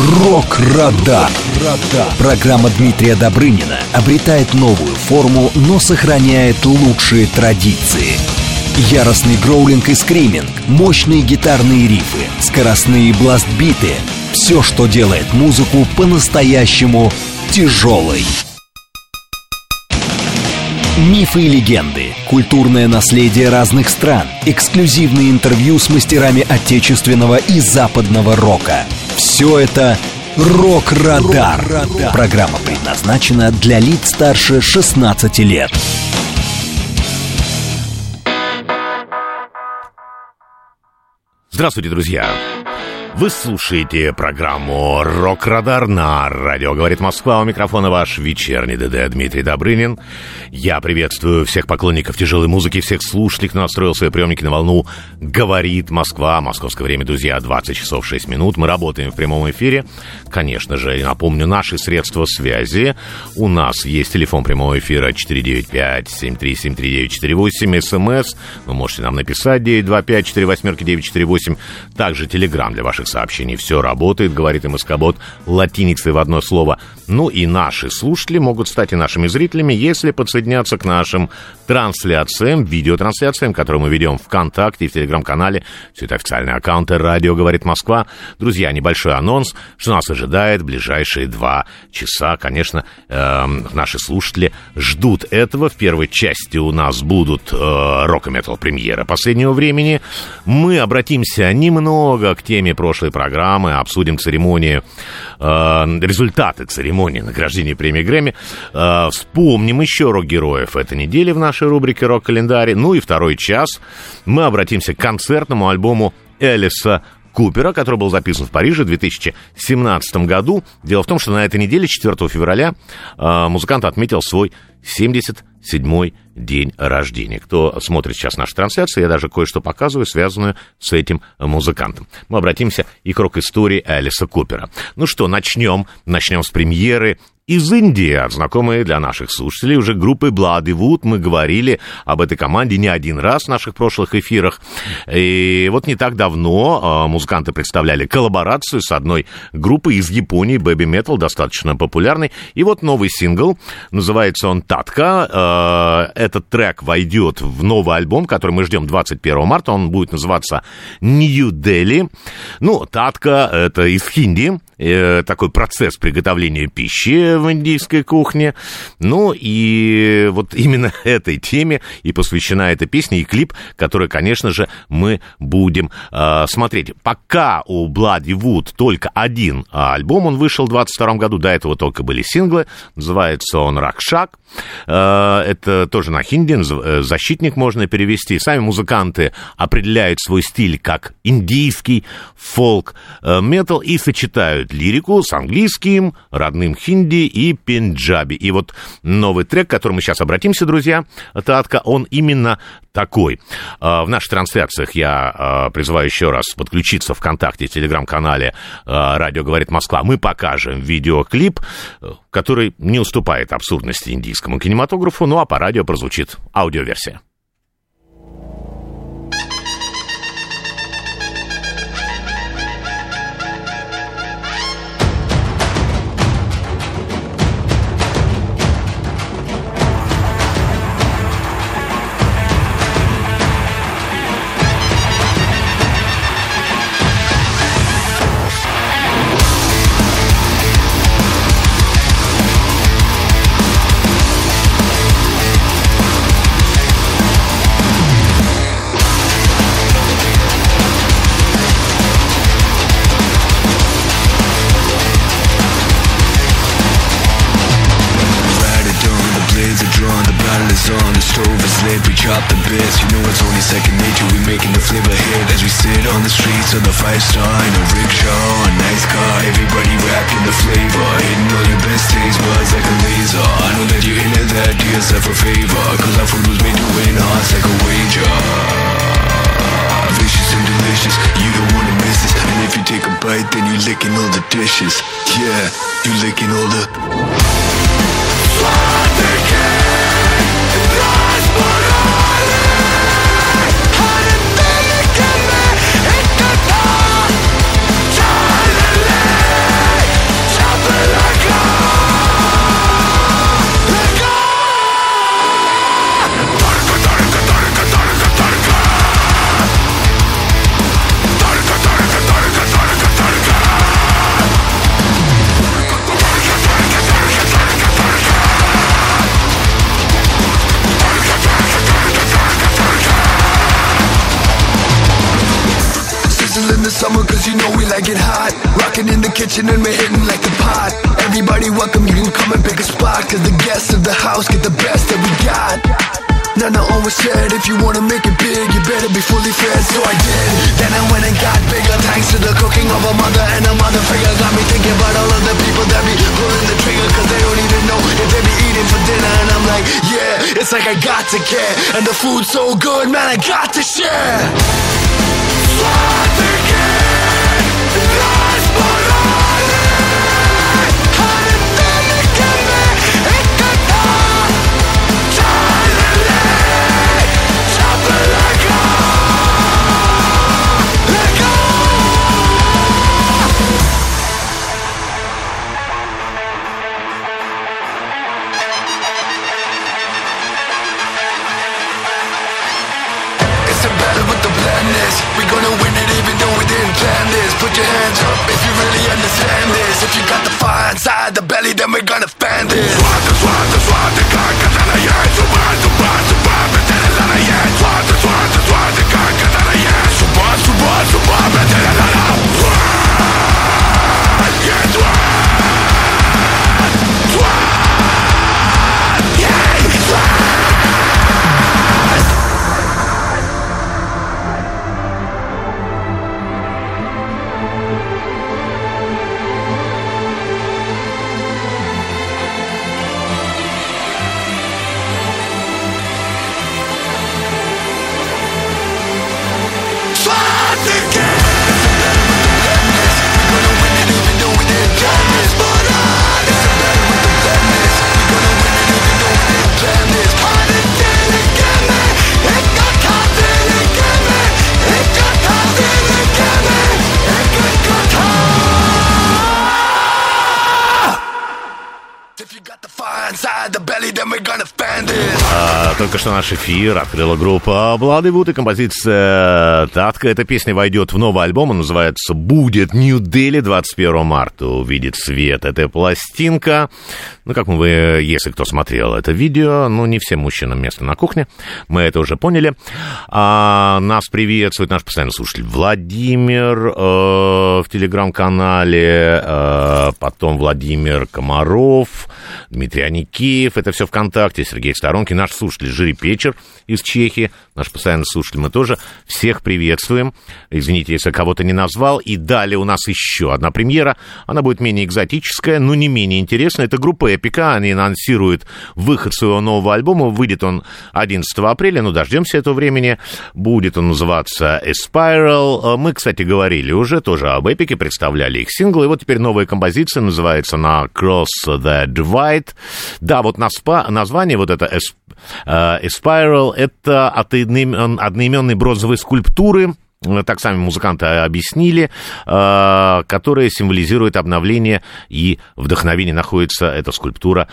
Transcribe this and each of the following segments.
Рок-Радар. Программа Дмитрия Добрынина обретает новую форму, но сохраняет лучшие традиции. Яростный гроулинг и скриминг, мощные гитарные рифы, скоростные бласт-биты — все, что делает музыку по-настоящему тяжелой. Мифы и легенды, культурное наследие разных стран, эксклюзивные интервью с мастерами отечественного и западного рока. Все это «Рок-Радар». Программа предназначена для лиц старше 16 лет. Здравствуйте, друзья! Вы слушаете программу «Рок-Радар» на радио «Говорит Москва». У микрофона ваш вечерний ДД Дмитрий Добрынин. Я приветствую всех поклонников тяжелой музыки, всех слушателей, кто настроил свои приемники на волну «Говорит Москва». Московское время, друзья, 20 часов 6 минут. Мы работаем в прямом эфире. Конечно же, напомню, наши средства связи. У нас есть телефон прямого эфира 495-7373-948. СМС. Вы можете нам написать 925-48-948. Также телеграм для ваших сообщений. Все работает, говорит МСК-бот, латиницей в одно слово. Ну и наши слушатели могут стать и нашими зрителями, если подсоединяться к нашим трансляциям, видеотрансляциям, которые мы ведем ВКонтакте и в Телеграм-канале. Все это официальные аккаунты «Радио говорит Москва». Друзья, небольшой анонс, что нас ожидает в ближайшие 2 часа. Конечно, наши слушатели ждут этого. В первой части у нас будут рок и метал премьеры последнего времени. Мы обратимся немного к теме прошлой программы, обсудим церемонию, результаты церемонии награждения премии Грэмми, вспомним еще рок-героев этой недели в нашей рубрике «Рок-календарь». Ну и второй час мы обратимся к концертному альбому Элиса Купера, который был записан в Париже в 2017 году. Дело в том, что на этой неделе, 4 февраля, музыкант отметил свой 77-й день рождения. Кто смотрит сейчас наши трансляции, я даже кое-что показываю, связанную с этим музыкантом. Мы обратимся и к рок-истории Элиса Купера. Ну что, начнем с премьеры из Индии, знакомые для наших слушателей уже группы Bloody Wood. Мы говорили об этой команде не один раз в наших прошлых эфирах. И вот не так давно музыканты представляли коллаборацию с одной группой из Японии, Baby Metal, достаточно популярной. И вот новый сингл, называется он «Татка». Этот трек войдет в новый альбом, который мы ждем 21 марта. Он будет называться «New Delhi». Ну, «Татка» — это из хинди, такой процесс приготовления пищи в индийской кухне. Ну, и вот именно этой теме и посвящена эта песня и клип, который, конечно же, мы будем смотреть. Пока у Bloody Wood только один альбом, он вышел в 22 году, до этого только были синглы, называется он «Ракшак». Это тоже на хинди, «Защитник» можно перевести. Сами музыканты определяют свой стиль как индийский фолк-метал и сочетают лирику с английским, родным хинди и пенджаби. И вот новый трек, к которому мы сейчас обратимся, друзья, «Татка», он именно такой. В наших трансляциях я призываю еще раз подключиться ВКонтакте, в Телеграм-канале «Радио говорит Москва». Мы покажем видеоклип, который не уступает абсурдности индийскому кинематографу, ну а по радио прозвучит аудиоверсия. Chop the bits, you know it's only second nature. We making the flavor hit as we sit on the streets of the 5-star in a rickshaw, a nice car. Everybody rapping the flavor, hitting all your best taste buds like a laser. I know that you're into that, do yourself a favor, cause our food was made to win hearts like a wager. Vicious and delicious, you don't wanna miss this. And if you take a bite, then you licking all the dishes. Yeah, you licking all the it hot. Rocking in the kitchen and we're hitting like the pot. Everybody welcome, you can come and pick a spot. Cause the guests of the house get the best that we got. Nana always said if you wanna make it big, you better be fully fed, so I did. Then I went and got bigger, thanks to the cooking of a mother and a mother figure. Got me thinking about all of the people that be pulling the trigger, cause they don't even know if they be eating for dinner. And I'm like, yeah, it's like I got to care. And the food's so good, man, I got to share. We're gonna win it even though we didn't plan this. Put your hands up if you really understand this. If you got the fire inside the belly, then we're gonna fan this. Только что наш эфир открыла группа Bloodwood и композиция «Татка». Эта песня войдет в новый альбом, он называется «Будет New Delhi», 21 марта увидит свет эта пластинка. Ну, как вы, если кто смотрел это видео, ну, не всем мужчинам место на кухне, мы это уже поняли. Нас приветствует наш постоянный слушатель Владимир в телеграм-канале, потом Владимир Комаров, Дмитрий Аникеев, это все ВКонтакте, Сергей Сторонкин, наш слушатель Жири Печер из Чехии, наш постоянный слушатель, мы тоже всех приветствуем. Извините, если кого-то не назвал. И далее у нас еще одна премьера, она будет менее экзотическая, но не менее интересная. Это группа Эпика, они анонсируют выход своего нового альбома, выйдет он 11 апреля, ну, дождемся этого времени, будет он называться Espiral. Мы, кстати, говорили уже тоже об Эпике, представляли их синглы, и вот теперь новая композиция, называется она Cross the Divide. Да, вот название вот это Espiral, это от одноименной бронзовой скульптуры, так сами музыканты объяснили, которая символизирует обновление и вдохновение. Находится эта скульптура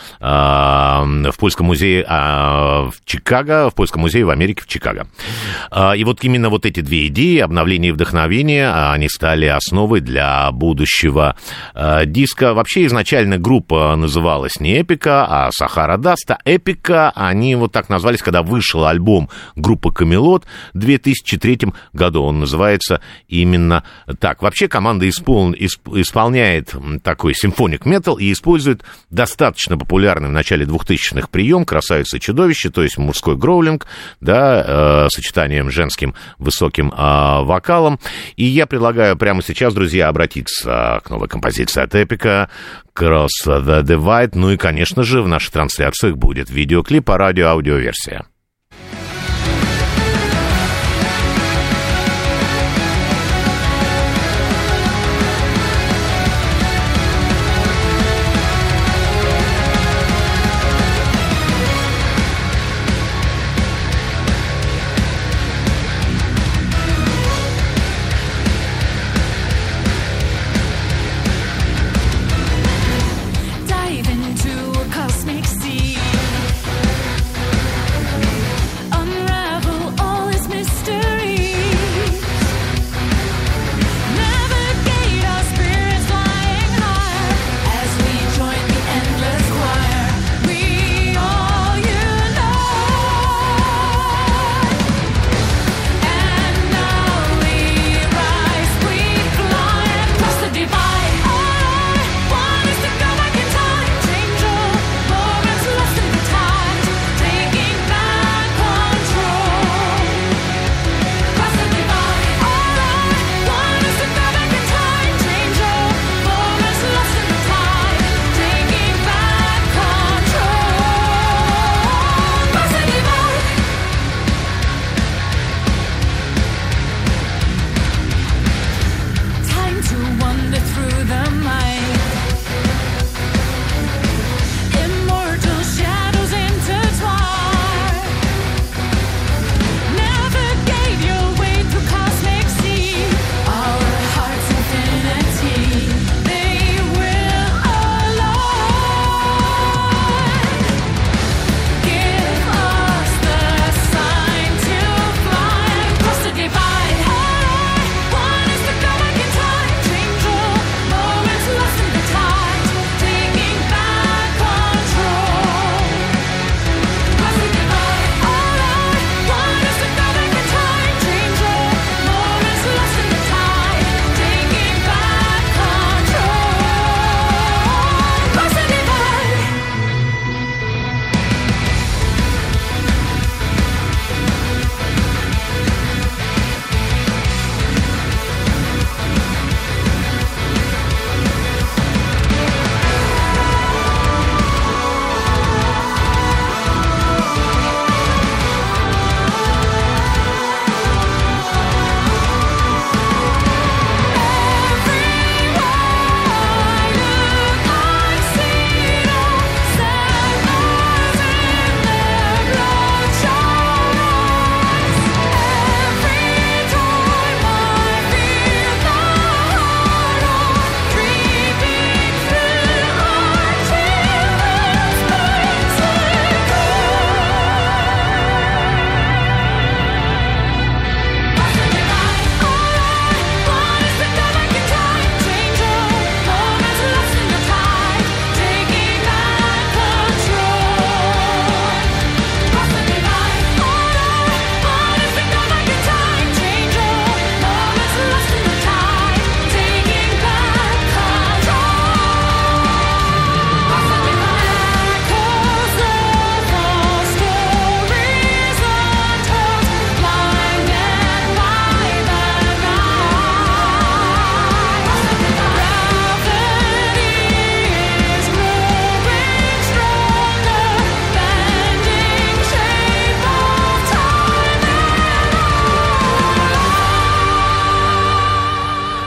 в Польском музее в Чикаго, в Польском музее в Америке в Чикаго. И вот именно вот эти две идеи, обновление и вдохновение, они стали основой для будущего диска. Вообще изначально группа называлась не Эпика, а Сахара Даст. Эпика, они вот так назвались, когда вышел альбом группы Камелот в 2003 году. Он называется именно так. Вообще команда исполняет такой симфоник метал и использует достаточно популярный в начале 2000-х прием «Красавица и чудовище», то есть мужской гроулинг, да, сочетанием женским высоким вокалом. И я предлагаю прямо сейчас, друзья, обратиться к новой композиции от Эпика «Cross the Divide». Ну и, конечно же, в наших трансляциях будет видеоклип, а радио-аудиоверсия. Dive into a cosmic sea.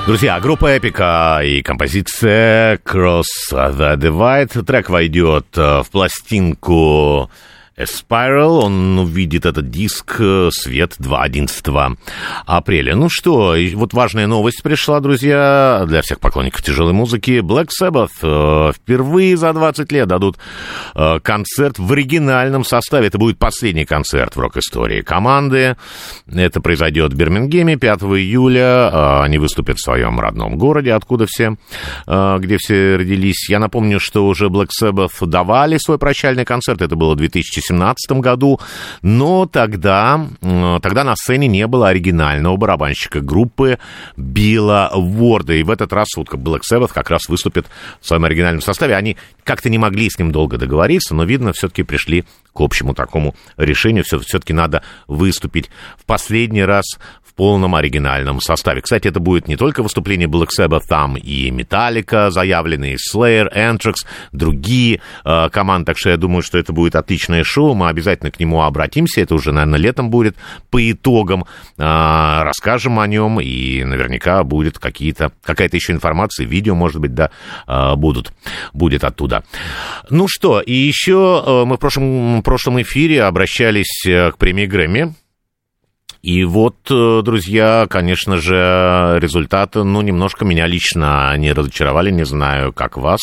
Друзья, группа Эпика и композиция Cross the Divide. Трек войдет в пластинку A Spiral, он увидит этот диск свет 11 апреля. Ну что, вот важная новость пришла, друзья, для всех поклонников тяжелой музыки. Black Sabbath впервые за 20 лет дадут концерт в оригинальном составе. Это будет последний концерт в рок-истории команды. Это произойдет в Бирмингеме 5 июля. Они выступят в своем родном городе, откуда все, где все родились. Я напомню, что уже Black Sabbath давали свой прощальный концерт. Это было в 2017 году, но тогда на сцене не было оригинального барабанщика группы Билла Уорда. И в этот раз вот Black Sabbath как раз выступит в своем оригинальном составе. Они как-то не могли с ним долго договориться, но, видно, все-таки пришли к общему такому решению. Все-таки надо выступить в последний раз в полном оригинальном составе. Кстати, это будет не только выступление Black Sabbath, там и Metallica заявлены, и Slayer, Anthrax, другие команды. Так что я думаю, что это будет отличное шоу. Мы обязательно к нему обратимся. Это уже, наверное, летом будет. По итогам расскажем о нем, и наверняка будет какая-то еще информация, видео, может быть, да, будет оттуда. Ну что, и еще мы в прошлом эфире обращались к премии Грэмми. И вот, друзья, конечно же, результаты, немножко меня лично не разочаровали, не знаю, как вас.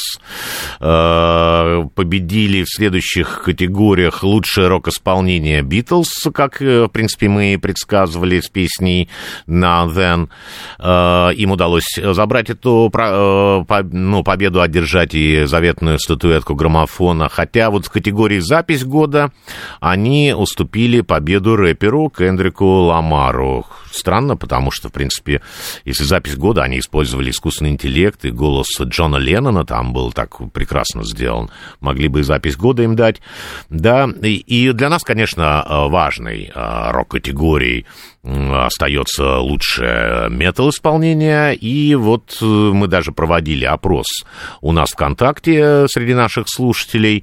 Победили в следующих категориях лучшее рок-исполнение Beatles, как, в принципе, мы и предсказывали с песней Now Then. Им удалось забрать эту победу, одержать и заветную статуэтку граммофона. Хотя вот в категории «Запись года» они уступили победу рэперу Кендрику Ламару. Странно, потому что, в принципе, если запись года, они использовали искусственный интеллект, и голос Джона Леннона там был так прекрасно сделан. Могли бы и запись года им дать. Да, и для нас, конечно, важной рок-категорией остается лучшее метал-исполнение, и вот мы даже проводили опрос у нас ВКонтакте среди наших слушателей,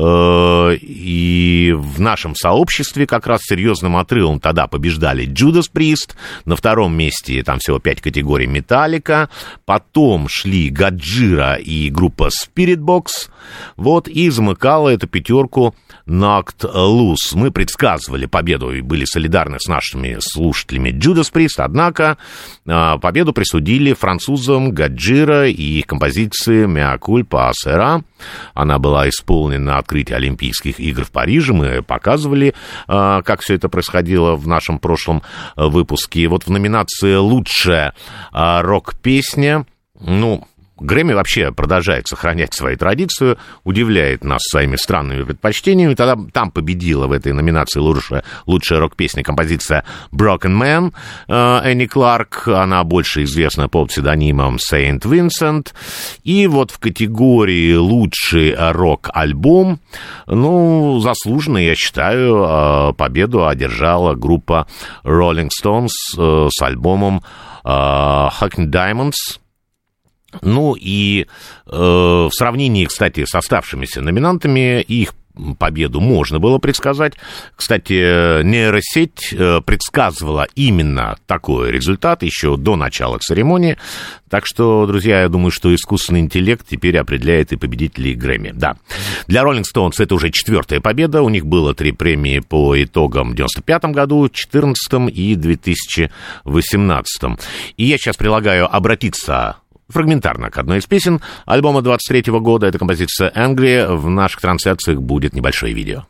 и в нашем сообществе как раз серьезным отрывом тогда побеждали Judas Priest, на втором месте там всего 5 категорий Metallica, потом шли Годжира и группа Spiritbox, вот, и замыкала эту пятерку Knocked Loose. Мы предсказывали победу и были солидарны с нашими слушателями Judas Priest, однако победу присудили французам Годжира и их композиции «Mea culpa sera». Она была исполнена на открытии Олимпийских игр в Париже. Мы показывали, как все это происходило в нашем прошлом выпуске. И вот в номинации «Лучшая рок-песня», Грэмми вообще продолжает сохранять свою традицию, удивляет нас своими странными предпочтениями. Тогда там победила в этой номинации лучшая рок-песня композиция «Broken Man» Энни Кларк. Она больше известна под псевдонимом Saint Vincent. И вот в категории «Лучший рок-альбом», заслуженно, я считаю, победу одержала группа Rolling Stones с альбомом «Hackney Diamonds». И в сравнении, кстати, с оставшимися номинантами, их победу можно было предсказать. Кстати, нейросеть предсказывала именно такой результат еще до начала церемонии. Так что, друзья, я думаю, что искусственный интеллект теперь определяет и победителей Грэмми. Да. Для Rolling Stones это уже 4-я победа. У них было 3 премии по итогам в 95-м году, 14-м и 2018-м. И я сейчас предлагаю обратиться фрагментарно к одной из песен альбома 23-го года. Это композиция «Angry». В наших трансляциях будет небольшое видео.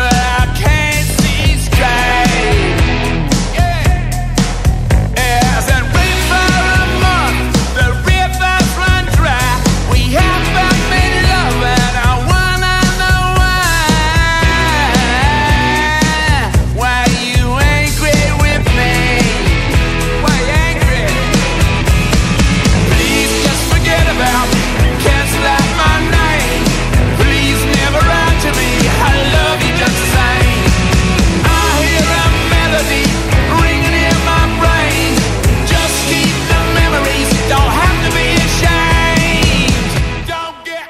As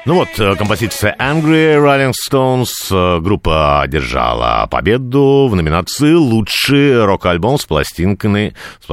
Ну вот, композиция Angry Rolling Stones. Группа одержала победу в номинации «Лучший рок-альбом с пластинкой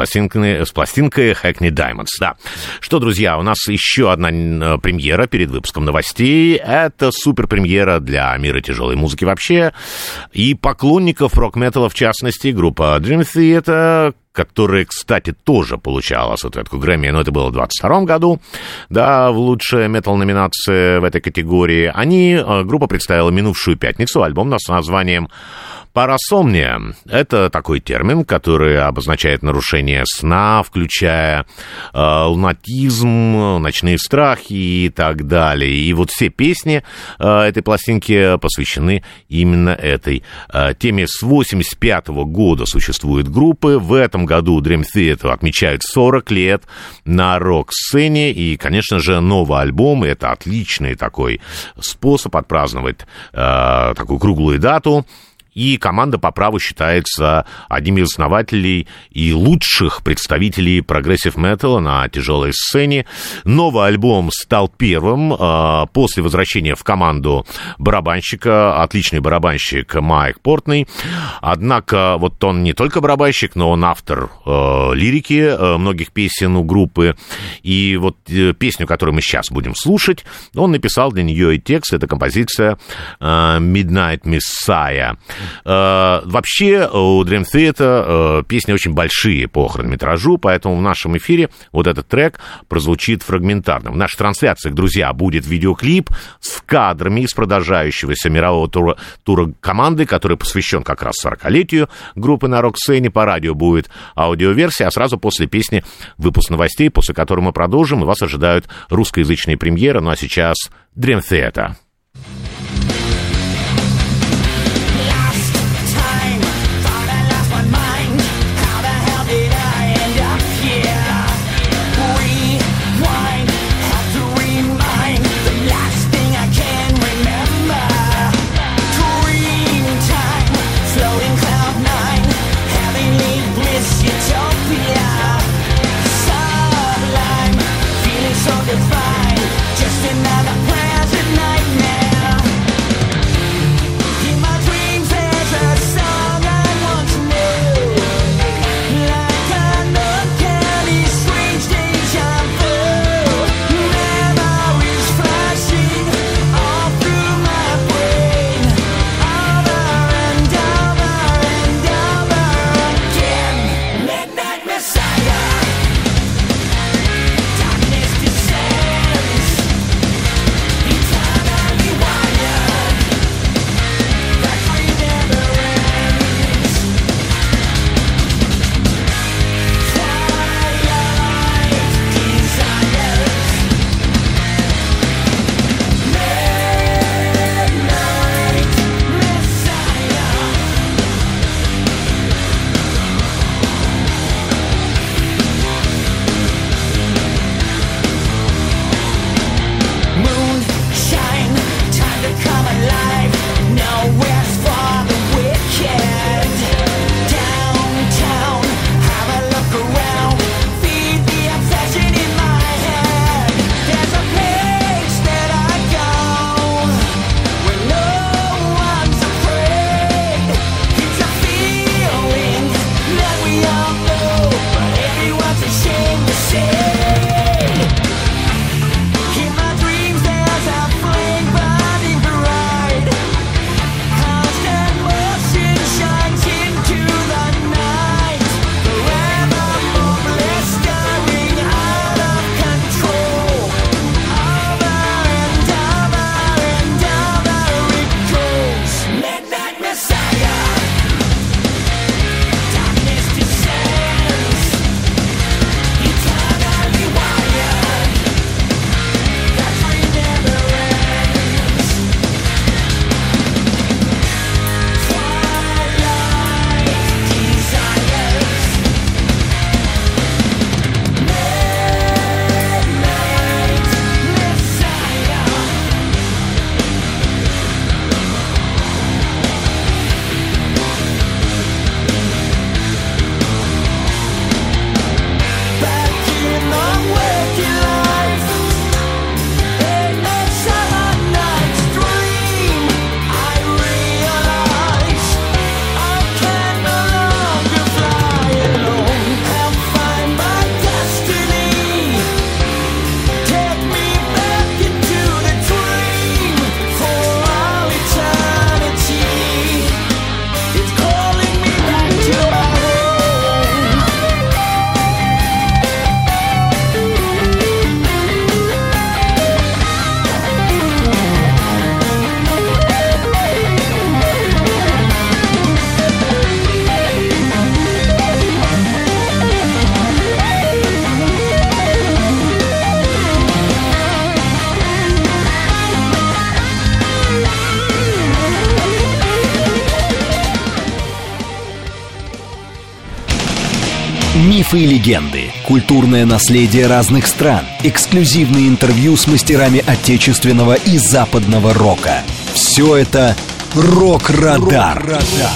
Hackney Diamonds». Да. Что, друзья, у нас еще одна премьера перед выпуском новостей. Это супер-премьера для мира тяжелой музыки вообще и поклонников рок-металла в частности. Группа Dream Theater, которая, кстати, тоже получала статуэтку Грэмми, но это было в 22 году, да, в лучшая метал-номинация в этой категории. Группа представила минувшую пятницу альбом с названием «Парасомния». Это такой термин, который обозначает нарушение сна, включая лунатизм, ночные страхи и так далее. И вот все песни этой пластинки посвящены именно этой теме. С 1985 года существуют группы. В этом году Dream Theater отмечают 40 лет на рок-сцене. И, конечно же, новый альбом — это отличный такой способ отпраздновать такую круглую дату. И команда по праву считается одним из основателей и лучших представителей прогрессив-металла на тяжелой сцене. Новый альбом стал первым после возвращения в команду барабанщика, отличный барабанщик Майк Портней. Однако вот он не только барабанщик, но он автор лирики многих песен у группы. И вот песню, которую мы сейчас будем слушать, он написал для нее и текст. Это композиция Midnight Messiah. Вообще у Dream Theater песни очень большие по хронометражу, поэтому в нашем эфире вот этот трек прозвучит фрагментарно. В наших трансляциях, друзья, будет видеоклип с кадрами из продолжающегося мирового тура команды, который посвящен как раз 40-летию группы на рок-сцене. По радио будет аудиоверсия, а сразу после песни выпуск новостей, после которого мы продолжим, и вас ожидают русскоязычные премьеры. Ну а сейчас Dream Theater. Just another present nightmare. Мифы и легенды, культурное наследие разных стран, эксклюзивные интервью с мастерами отечественного и западного рока. Все это «Рок-Радар».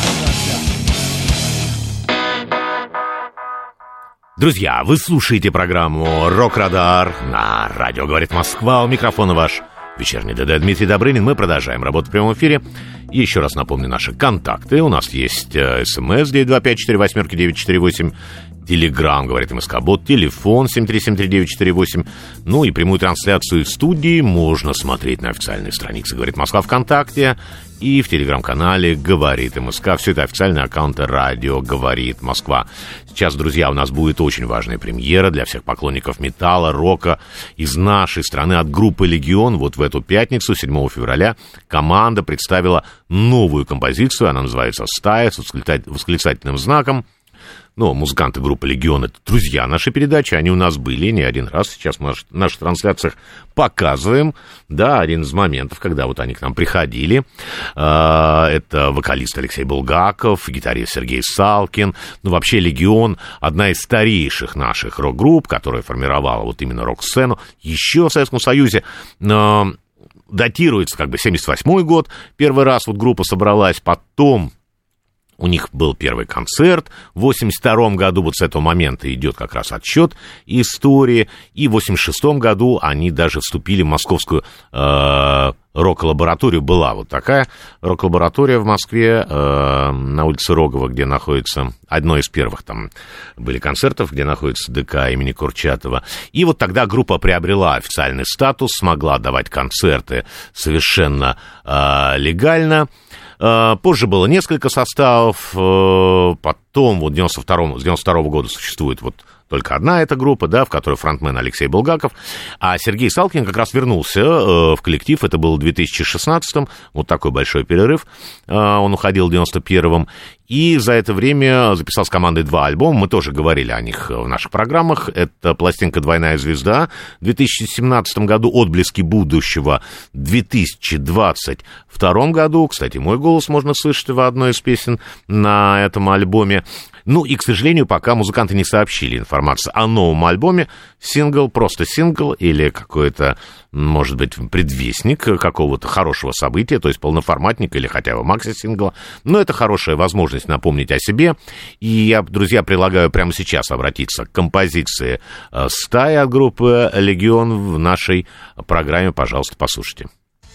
Друзья, вы слушаете программу «Рок-Радар» на радио «Говорит Москва». У микрофона ваш вечерний ДД Дмитрий Добрынин. Мы продолжаем работу в прямом эфире. И еще раз напомню наши контакты. У нас есть СМС 925-48-948, Телеграм, говорит МСК-бот, телефон 7373948. Ну и прямую трансляцию из студии можно смотреть на официальной странице «Говорит Москва» ВКонтакте и в телеграм-канале «Говорит МСК». Все это официальные аккаунты радио «Говорит Москва». Сейчас, друзья, у нас будет очень важная премьера для всех поклонников металла, рока из нашей страны от группы «Легион». Вот в эту пятницу, 7 февраля, команда представила новую композицию. Она называется «Стая» с восклицательным знаком. Ну, музыканты группы «Легион» — это друзья нашей передачи, они у нас были не один раз, сейчас мы в наших трансляциях показываем, да, один из моментов, когда вот они к нам приходили, это вокалист Алексей Булгаков, гитарист Сергей Салкин, ну, вообще «Легион» — одна из старейших наших рок-групп, которая формировала вот именно рок-сцену еще в Советском Союзе, датируется как бы 78-й год, первый раз вот группа собралась, потом у них был первый концерт в 82 году, вот с этого момента идет как раз отсчет истории, и в 86 году они даже вступили в московскую рок-лабораторию. Была вот такая рок-лаборатория в Москве, на улице Рогова, где находится, одно из первых там были концертов, где находится ДК имени Курчатова. И вот тогда группа приобрела официальный статус, смогла давать концерты совершенно легально. Позже было несколько составов, потом вот с 92 года существует вот только одна эта группа, да, в которой фронтмен Алексей Булгаков, а Сергей Салкин как раз вернулся в коллектив, это было в 2016-м, вот такой большой перерыв, он уходил в 91-м, и за это время записал с командой 2 альбома, мы тоже говорили о них в наших программах, это пластинка «Двойная звезда» в 2017 году, «Отблески будущего» в 2022 году, кстати, мой голос можно слышать в одной из песен на этом альбоме. Ну и, к сожалению, пока музыканты не сообщили информацию о новом альбоме. Сингл, просто сингл или какой-то, может быть, предвестник какого-то хорошего события, то есть полноформатник или хотя бы макси-сингла. Но это хорошая возможность напомнить о себе. И я, друзья, предлагаю прямо сейчас обратиться к композиции «Стая» от группы «Легион» в нашей программе. Пожалуйста, послушайте.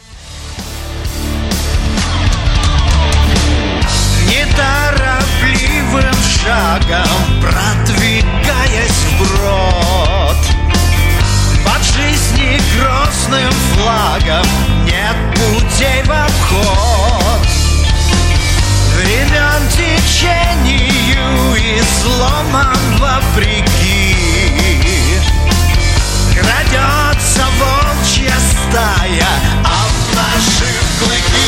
Неторопливым шагом продвигаясь вброд, под жизни грозным флагом нет путей в обход. Времен течению изломан вопреки, крадется волчья стая, обнажив клыки.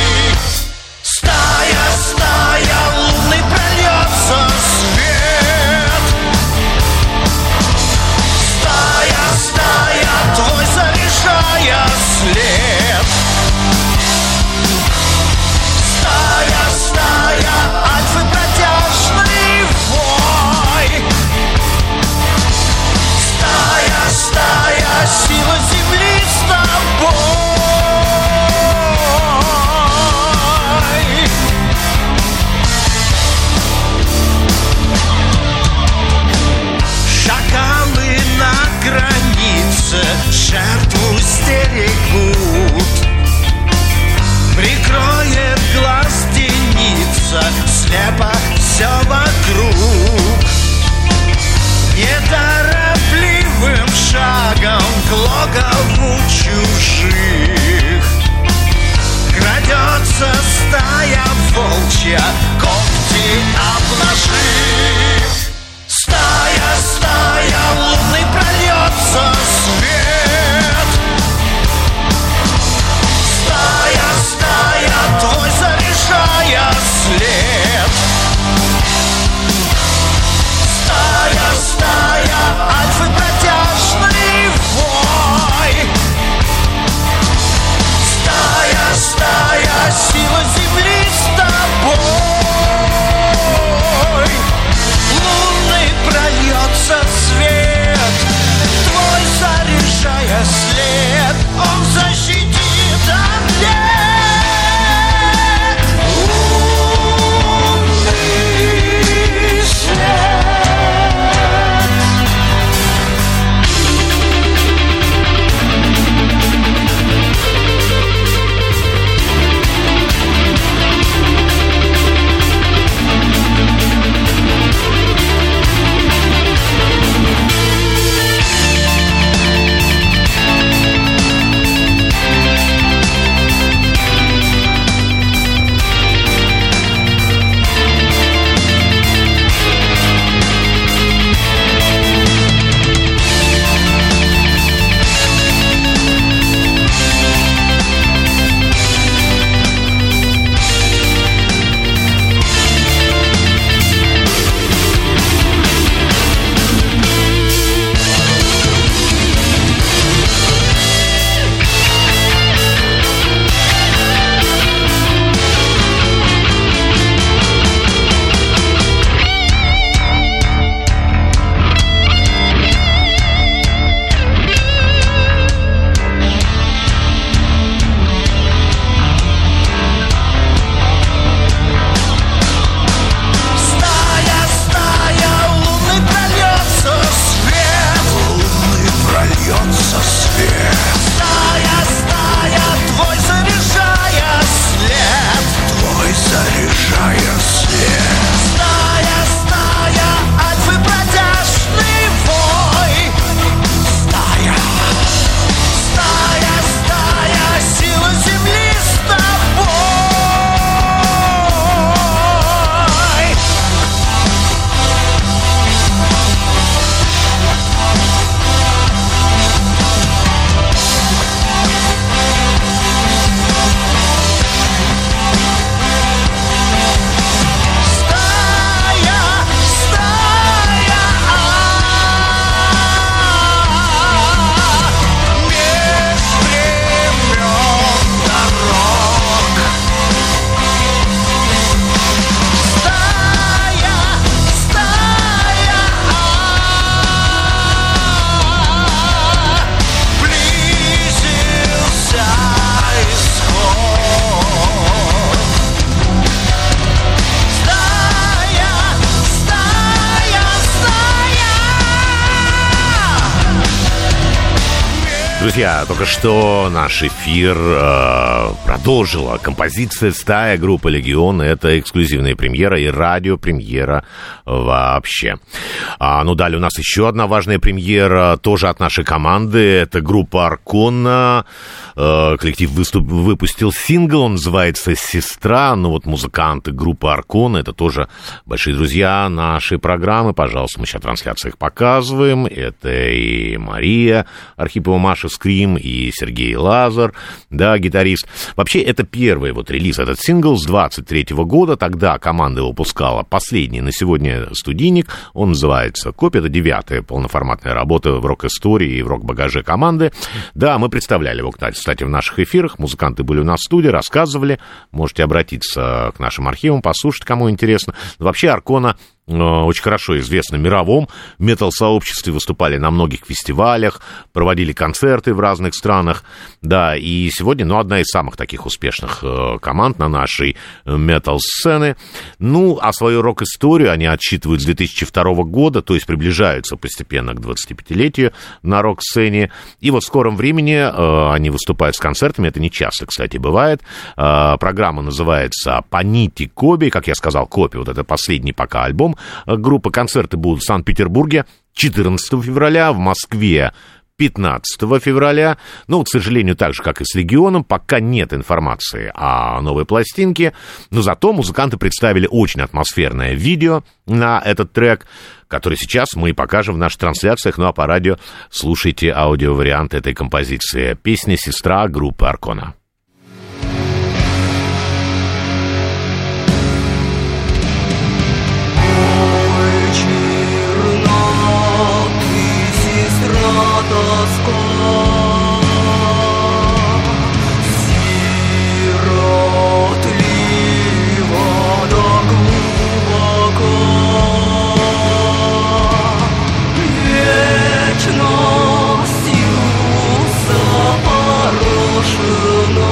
Стая, стая, лунный прольется свет. Стая, стая, твой заряжая след. Стая, стая, альфы протяжный вой. Стая, стая, сила земли с тобой. Жертву стерегут, прикроет глаз теница, слепо все вокруг. Неторопливым шагом к логову чужих крадется стая волчья, когти обнажив. Стая, стая, лунный прольется свет. Стая, стая, твой заряжая след. Стая, стая, альфы протяжный вой. Стая, стая, сила земли с тобой. Друзья, только что наш эфир продолжила композиция «Стая» группы «Легион». Это эксклюзивная премьера и радиопремьера вообще. Далее у нас еще одна важная премьера, тоже от нашей команды. Это группа «Аркона». Коллектив выпустил сингл, он называется «Сестра». Музыканты группы «Аркона» — это тоже большие друзья нашей программы. Пожалуйста, мы сейчас трансляции их показываем. Это и Мария Архипова, Маша Скрим, и Сергей Лазар, да, гитарист. Вообще, это первый релиз, этот сингл с 23-го года. Тогда команда выпускала последний на сегодня студийник. Он называется «Копия». Это 9-я полноформатная работа в рок-истории и в рок-багаже команды. Да, мы представляли его, кстати, в наших эфирах. Музыканты были у нас в студии, рассказывали. Можете обратиться к нашим архивам, послушать, кому интересно. Вообще, «Аркона» очень хорошо известны в мировом метал-сообществе, выступали на многих фестивалях, проводили концерты в разных странах, да, и сегодня, одна из самых таких успешных команд на нашей метал-сцены. А свою рок-историю они отсчитывают с 2002 года, то есть приближаются постепенно к 25-летию на рок-сцене, и в скором времени они выступают с концертами, это не часто, кстати, бывает. Программа называется «Панити Коби», как я сказал, «Копи», это последний пока альбом группы. Концерты будут в Санкт-Петербурге 14 февраля, в Москве 15 февраля. К сожалению, так же, как и с «Легионом», пока нет информации о новой пластинке, но зато музыканты представили очень атмосферное видео на этот трек, который сейчас мы покажем в наших трансляциях, а по радио слушайте аудиовариант этой композиции. Песня «Сестра» группы «Аркона». Запорошена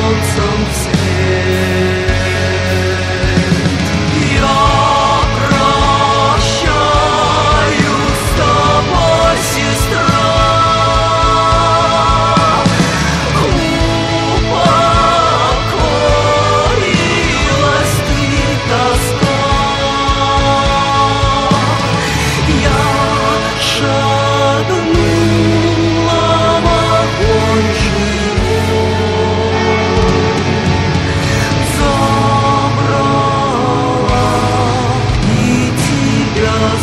солнцем цвет. Я прощаюсь с тобой, сестра. Упокоилась ты, тоска. Я шагнула в огонь живой, забрала и тебя с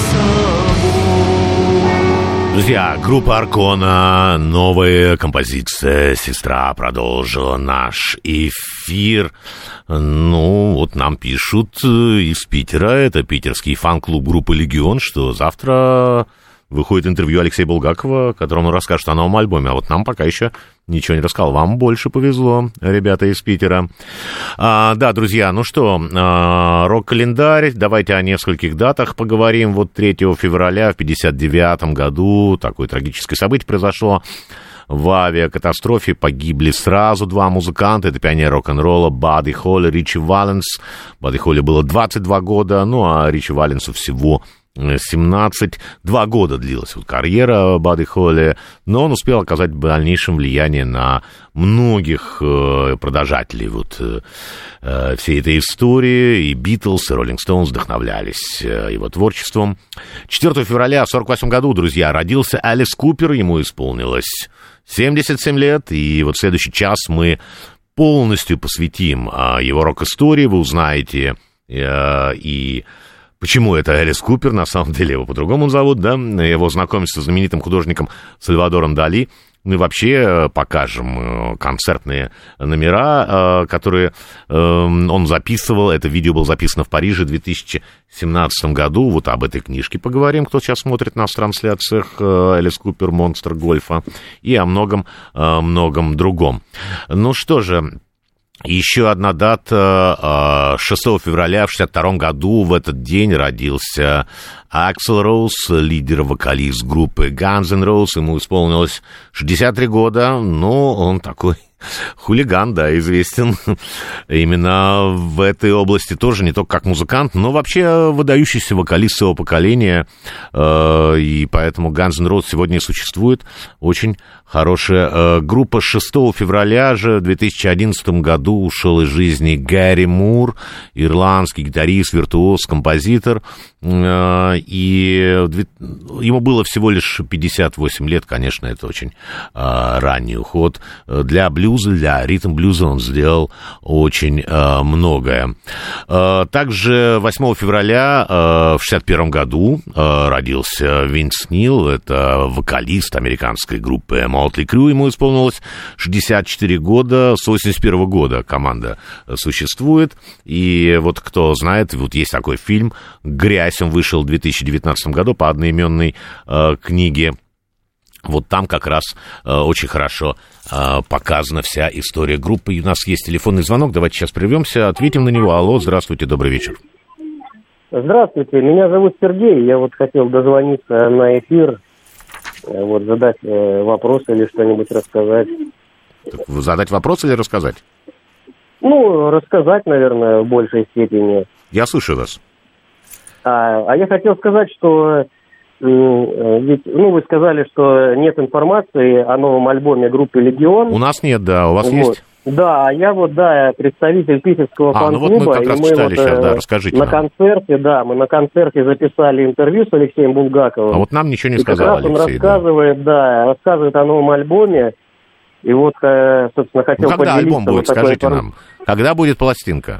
собой. Друзья, группа Аркона, новая композиция «Сестра» продолжила наш эфир. Ну, вот нам пишут из Питера, это питерский фан-клуб группы «Легион», что завтра выходит интервью Алексея Булгакова, которому расскажет о новом альбоме, а вот нам пока еще ничего не рассказал. Вам больше повезло, ребята из Питера. Да, друзья, ну что, рок-календарь, давайте о нескольких датах поговорим. Вот 3 февраля в 1959 году такое трагическое событие произошло. В авиакатастрофе погибли сразу два музыканта. Это пионер рок-н-ролла Бадди Холли и Ричи Валенс. Бадди Холли было 22 года, ну а Ричи Валенсу всего 17. 2 года длилась вот карьера Бадди Холли, но он успел оказать в дальнейшем влияние на многих продолжателей вот всей этой истории. И Битлз, и Роллинг Стоунс вдохновлялись его творчеством. 4 февраля в 1948 году, друзья, родился Элис Купер, ему исполнилось 77 лет, и вот в следующий час мы полностью посвятим его рок-истории, вы узнаете и почему это Элис Купер, на самом деле его по-другому зовут, да, его знакомство с знаменитым художником Сальвадором Дали. Мы вообще покажем концертные номера, которые он записывал. Это видео было записано в Париже в 2017 году. Вот об этой книжке поговорим, кто сейчас смотрит нас в трансляциях. Элис Купер, монстр гольфа. И о многом другом. Ну что же, еще одна дата. 6 февраля в 1962 году в этот день родился Аксл Роуз, лидер-вокалист группы Guns N' Roses. Ему исполнилось 63 года, но он такой хулиган, да, известен именно в этой области тоже, не только как музыкант, но вообще выдающийся вокалист своего поколения, и поэтому Guns N' Roses сегодня и существует. Очень хорошая группа. 6 февраля же в 2011 году ушел из жизни Гэри Мур, ирландский гитарист, виртуоз, композитор, и ему было всего лишь 58 лет, конечно, это очень ранний уход. Для блюза, для ритм-блюза он сделал очень многое. Также 8 февраля в 1961 году родился Винс Нил, это вокалист американской группы Motley Crue, ему исполнилось 64 года, с 81 года команда существует, и вот кто знает, вот есть такой фильм «Грязь», он вышел в 2019 году по одноименной книге. Вот там как раз очень хорошо показана вся история группы. И у нас есть телефонный звонок, давайте сейчас прервемся, ответим на него. Алло, здравствуйте, добрый вечер. Здравствуйте, меня зовут Сергей, я вот хотел дозвониться на эфир, вот задать вопрос или что-нибудь рассказать. Задать вопрос или рассказать? Ну, рассказать, наверное, в большей степени. Я слушаю вас. А я хотел сказать, что ведь, вы сказали, что нет информации о новом альбоме группы «Легион». У нас нет, да, у вас вот. есть? Да, я представитель питерского фан-клуба. Ну вот мы как раз читали сейчас, да, расскажите на нам. концерте, да, мы на концерте записали интервью с Алексеем Булгаковым. А вот нам ничего не сказал Алексей. Он рассказывает о новом альбоме. И вот, собственно, хотел поделиться. Когда альбом будет, вот скажите нам? Когда будет пластинка?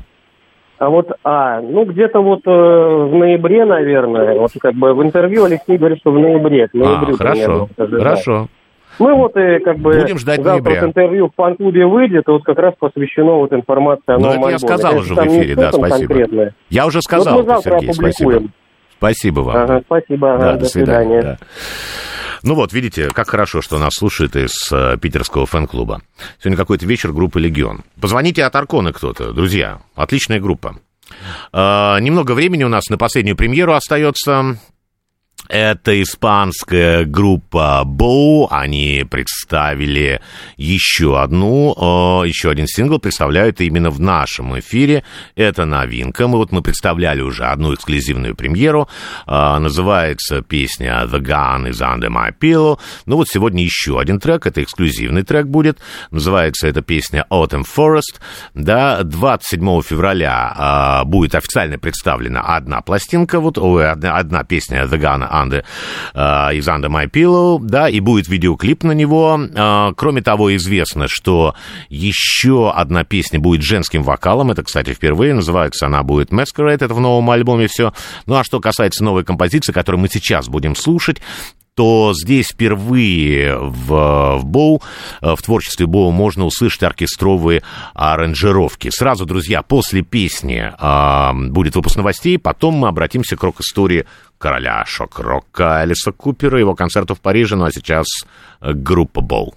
Где-то вот в ноябре, наверное. Вот как бы в интервью Алексей говорит, что в ноябре. Хорошо. Мы вот будем ждать ноября. Вот интервью в фан-клубе выйдет, и вот как раз посвящено вот информации о новом альбоме. Я сказал уже в эфире, да, спасибо. Конкретное. Я уже сказал, вот мы завтра Сергей, спасибо. Спасибо вам. Спасибо, да, до свидания. Да. Ну вот, видите, как хорошо, что нас слушает из питерского фэн-клуба. Сегодня какой-то вечер группы «Легион». Позвоните от Арконы кто-то, друзья. Отличная группа. Немного времени у нас на последнюю премьеру остается. Это испанская группа Bow. Они представили еще один сингл, представляют именно в нашем эфире. Это новинка. Мы представляли уже одну эксклюзивную премьеру. Называется песня The Gun is Under My Pillow. Сегодня еще один трек. Это эксклюзивный трек будет. Называется эта песня Autumn Forest. 27 февраля будет официально представлена одна пластинка, одна песня The Gun is Under My Pillow, и будет видеоклип на него. Кроме того, известно, что еще одна песня будет женским вокалом. Это, кстати, впервые. Называется она будет Masquerade. Это в новом альбоме все. А что касается новой композиции, которую мы сейчас будем слушать, то здесь впервые в творчестве Боу можно услышать оркестровые аранжировки. Сразу, друзья, после песни будет выпуск новостей, потом мы обратимся к рок-истории короля шок-рока Элиса Купера, его концерту в Париже, а сейчас группа Боу.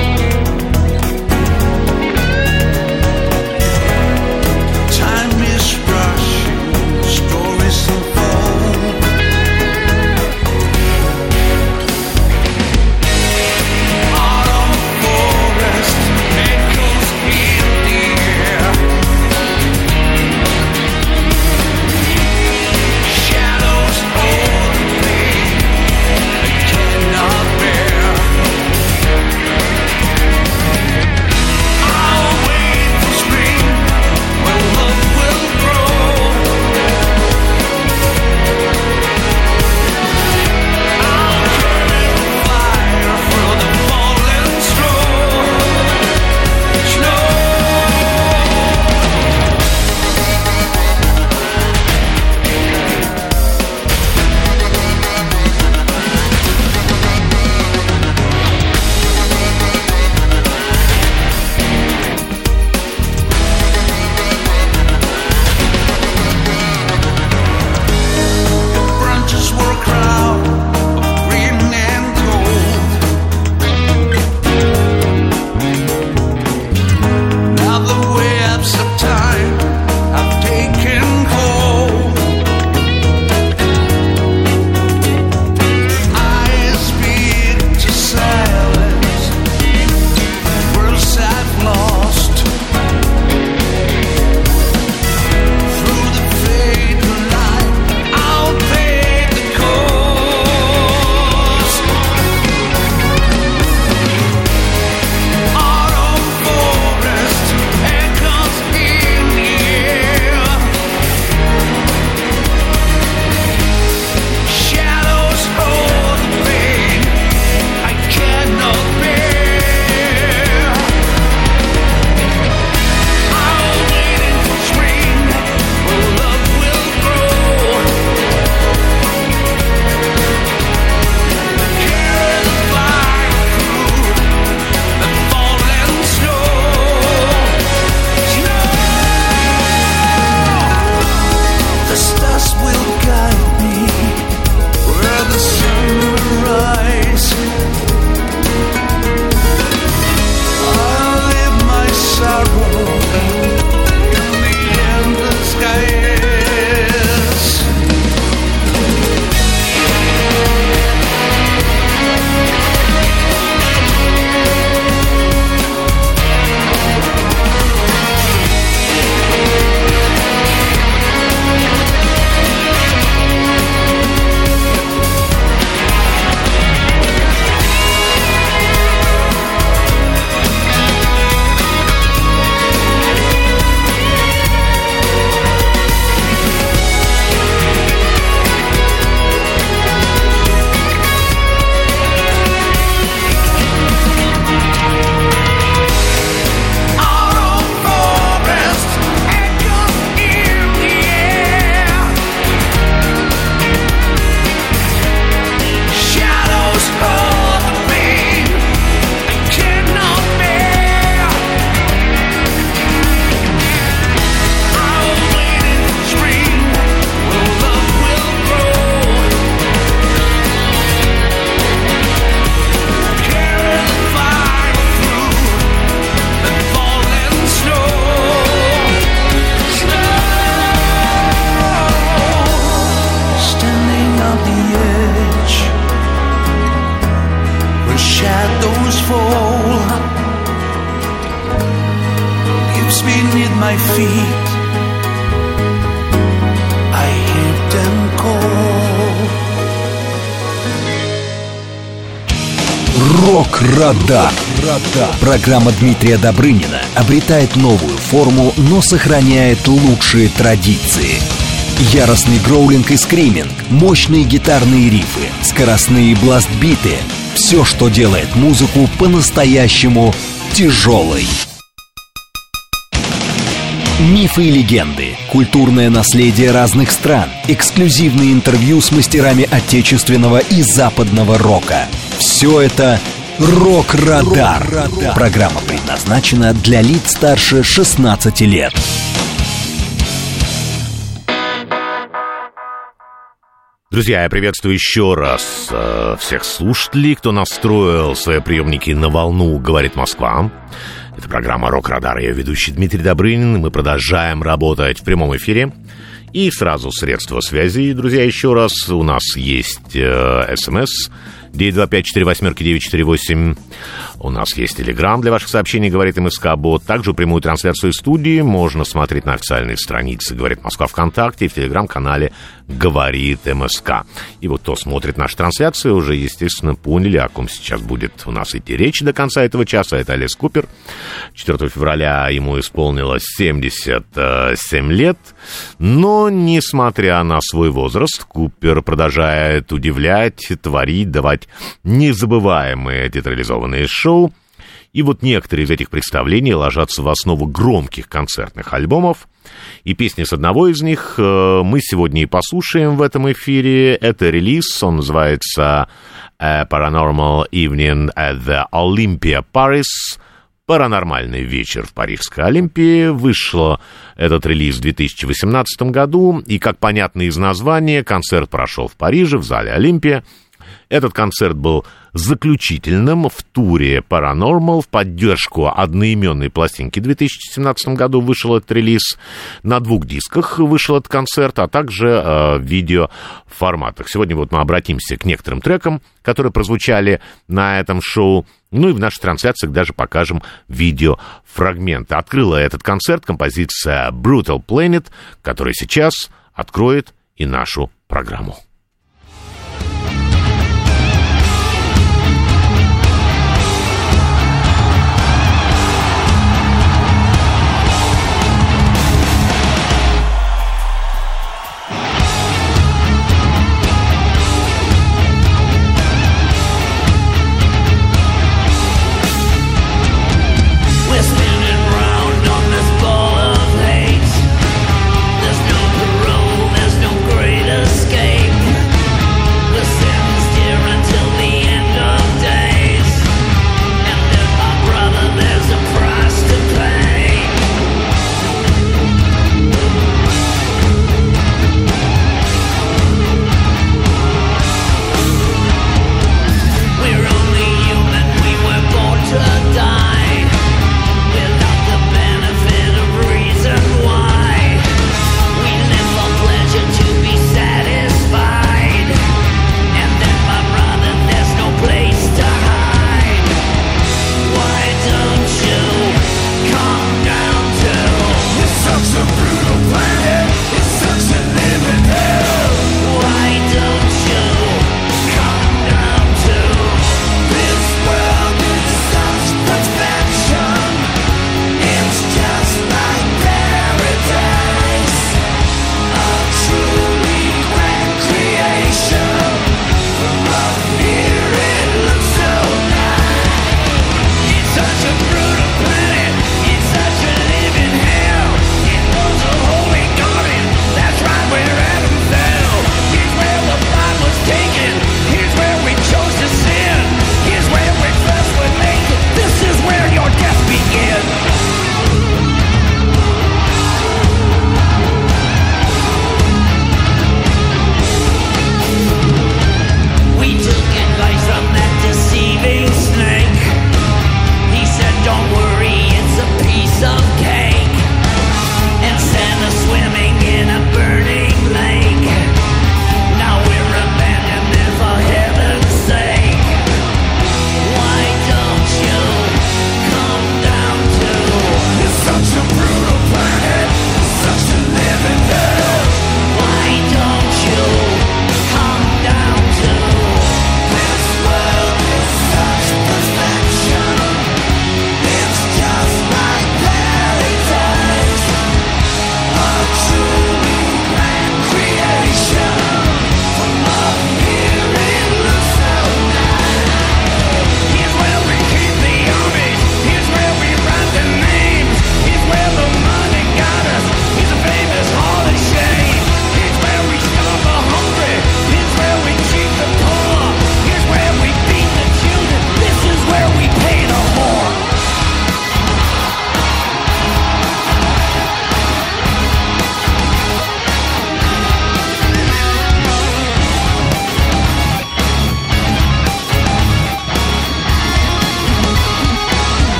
Time is my feet, I hear them call. Рок-радар. Программа Дмитрия Добрынина обретает новую форму, но сохраняет лучшие традиции. Яростный гроулинг и скриминг, мощные гитарные рифы, скоростные бласт-биты — все, что делает музыку по-настоящему тяжелой. Мифы и легенды, культурное наследие разных стран, эксклюзивные интервью с мастерами отечественного и западного рока. Все это «Рок-радар». Программа предназначена для лиц старше 16 лет. Друзья, я приветствую еще раз всех слушателей, кто настроил свои приемники на волну «Говорит Москва». Это программа «Рок-радар». Я ведущий Дмитрий Добрынин. Мы продолжаем работать в прямом эфире. И сразу средства связи. Друзья, еще раз, у нас есть СМС 925-48-948. У нас есть Телеграм для ваших сообщений, говорит МСК-бот. Также прямую трансляцию студии можно смотреть на официальной странице «Говорит Москва» ВКонтакте и в Телеграм-канале «Говорит МСК». И вот кто смотрит наши трансляции, уже, естественно, поняли, о ком сейчас будет у нас идти речь до конца этого часа. Это Элис Купер. 4 февраля ему исполнилось 77 лет. Но, несмотря на свой возраст, Купер продолжает удивлять, творить, давать незабываемые театрализованные шоу. И вот некоторые из этих представлений ложатся в основу громких концертных альбомов. И песни с одного из них мы сегодня и послушаем в этом эфире. Это релиз, он называется Paranormal Evening at the Olympia Paris. «Паранормальный вечер в Парижской Олимпии». Вышел этот релиз в 2018 году. И, как понятно из названия, концерт прошел в Париже, в зале Олимпия. Этот концерт был заключительным в туре Paranormal в поддержку одноименной пластинки. В 2017 году вышел этот релиз. На 2 дисках вышел этот концерт, а также в видеоформатах. Сегодня вот мы обратимся к некоторым трекам, которые прозвучали на этом шоу. Ну и в наших трансляциях даже покажем видеофрагменты. Открыла этот концерт композиция Brutal Planet, которая сейчас откроет и нашу программу. There's no parole, there's no great escape.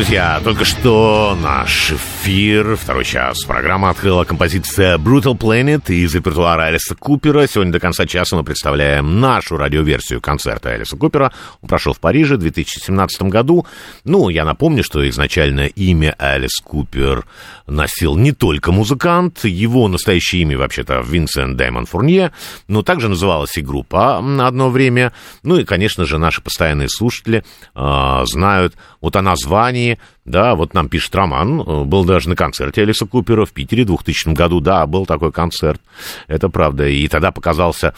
Друзья, только что наш эфир, второй час программы открыла композиция Brutal Planet из репертуара Элиса Купера. Сегодня до конца часа мы представляем нашу радиоверсию концерта Элиса Купера. Он прошел в Париже в 2017 году. Ну, я напомню, что изначально имя Элис Купер носил не только музыкант, его настоящее имя вообще-то Винсент Дэймон Фурнье, но также называлась и группа на одно время. Ну и, конечно же, наши постоянные слушатели знают вот о названии. Да, вот нам пишет Роман, был даже на концерте Элиса Купера в Питере в 2000 году, да, был такой концерт, это правда, и тогда показался,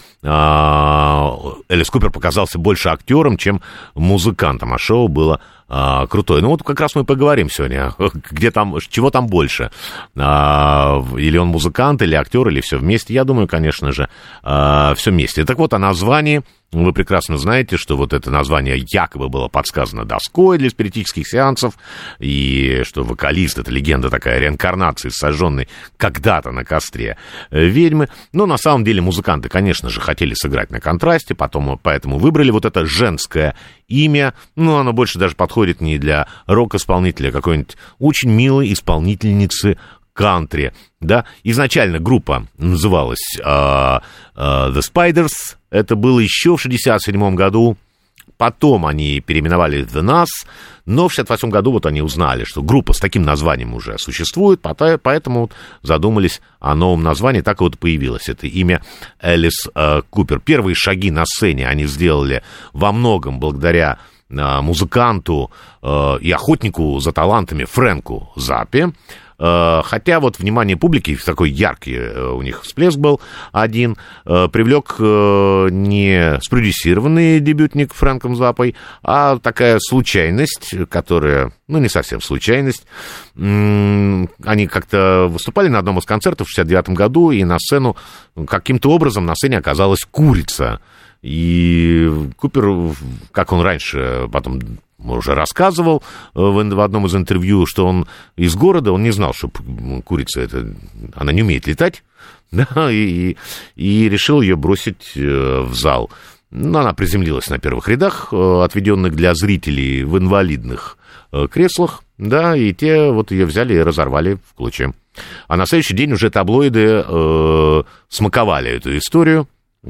Элис Купер показался больше актером, чем музыкантом, а шоу было крутое. Ну вот как раз мы поговорим сегодня, где там, чего там больше, или он музыкант, или актер, или все вместе, я думаю, конечно же, все вместе. Так вот, о названии. Вы прекрасно знаете, что вот это название якобы было подсказано доской для спиритических сеансов, и что вокалист — это легенда такая реинкарнации, сожженной когда-то на костре ведьмы. Но на самом деле музыканты, конечно же, хотели сыграть на контрасте, поэтому выбрали вот это женское имя. Ну, оно больше даже подходит не для рок-исполнителя, а какой-нибудь очень милой исполнительницы кантри, да. Изначально группа называлась The Spiders, это было еще в 67 году, потом они переименовали The Nas, но в 68 году вот они узнали, что группа с таким названием уже существует, поэтому задумались о новом названии, так вот появилось это имя Элис Купер. Первые шаги на сцене они сделали во многом благодаря музыканту и охотнику за талантами Фрэнку Заппе. Хотя вот внимание публики, такой яркий у них всплеск был один, привлек не спродюсированный дебютник Фрэнком Заппой, а такая случайность, которая, ну, не совсем случайность. Они как-то выступали на одном из концертов в 69 году, и на сцену, каким-то образом на сцене оказалась курица. И Купер, как он раньше потом уже рассказывал в одном из интервью, что он из города, он не знал, что курица она не умеет летать, да, и решил ее бросить в зал. Но она приземлилась на первых рядах, отведенных для зрителей в инвалидных креслах, да, и те вот ее взяли и разорвали в клочья. А на следующий день уже таблоиды смаковали эту историю,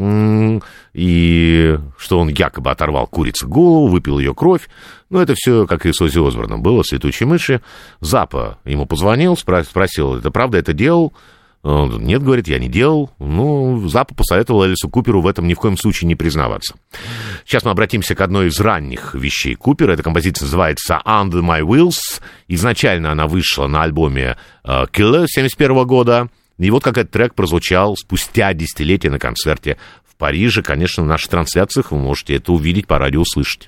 и что он якобы оторвал курице голову, выпил ее кровь. Ну, это все, как и с Оззи Осборном было, с «Летучей мыши». Заппа ему позвонил, спросил, это правда, это делал? Нет, говорит, я не делал. Ну, Заппа посоветовал Элису Куперу в этом ни в коем случае не признаваться. Сейчас мы обратимся к одной из ранних вещей Купера. Эта композиция называется «Under My Wheels». Изначально она вышла на альбоме «Killer» 1971 года. И вот как этот трек прозвучал спустя десятилетия на концерте в Париже. Конечно, в наших трансляциях вы можете это увидеть, по радио услышать.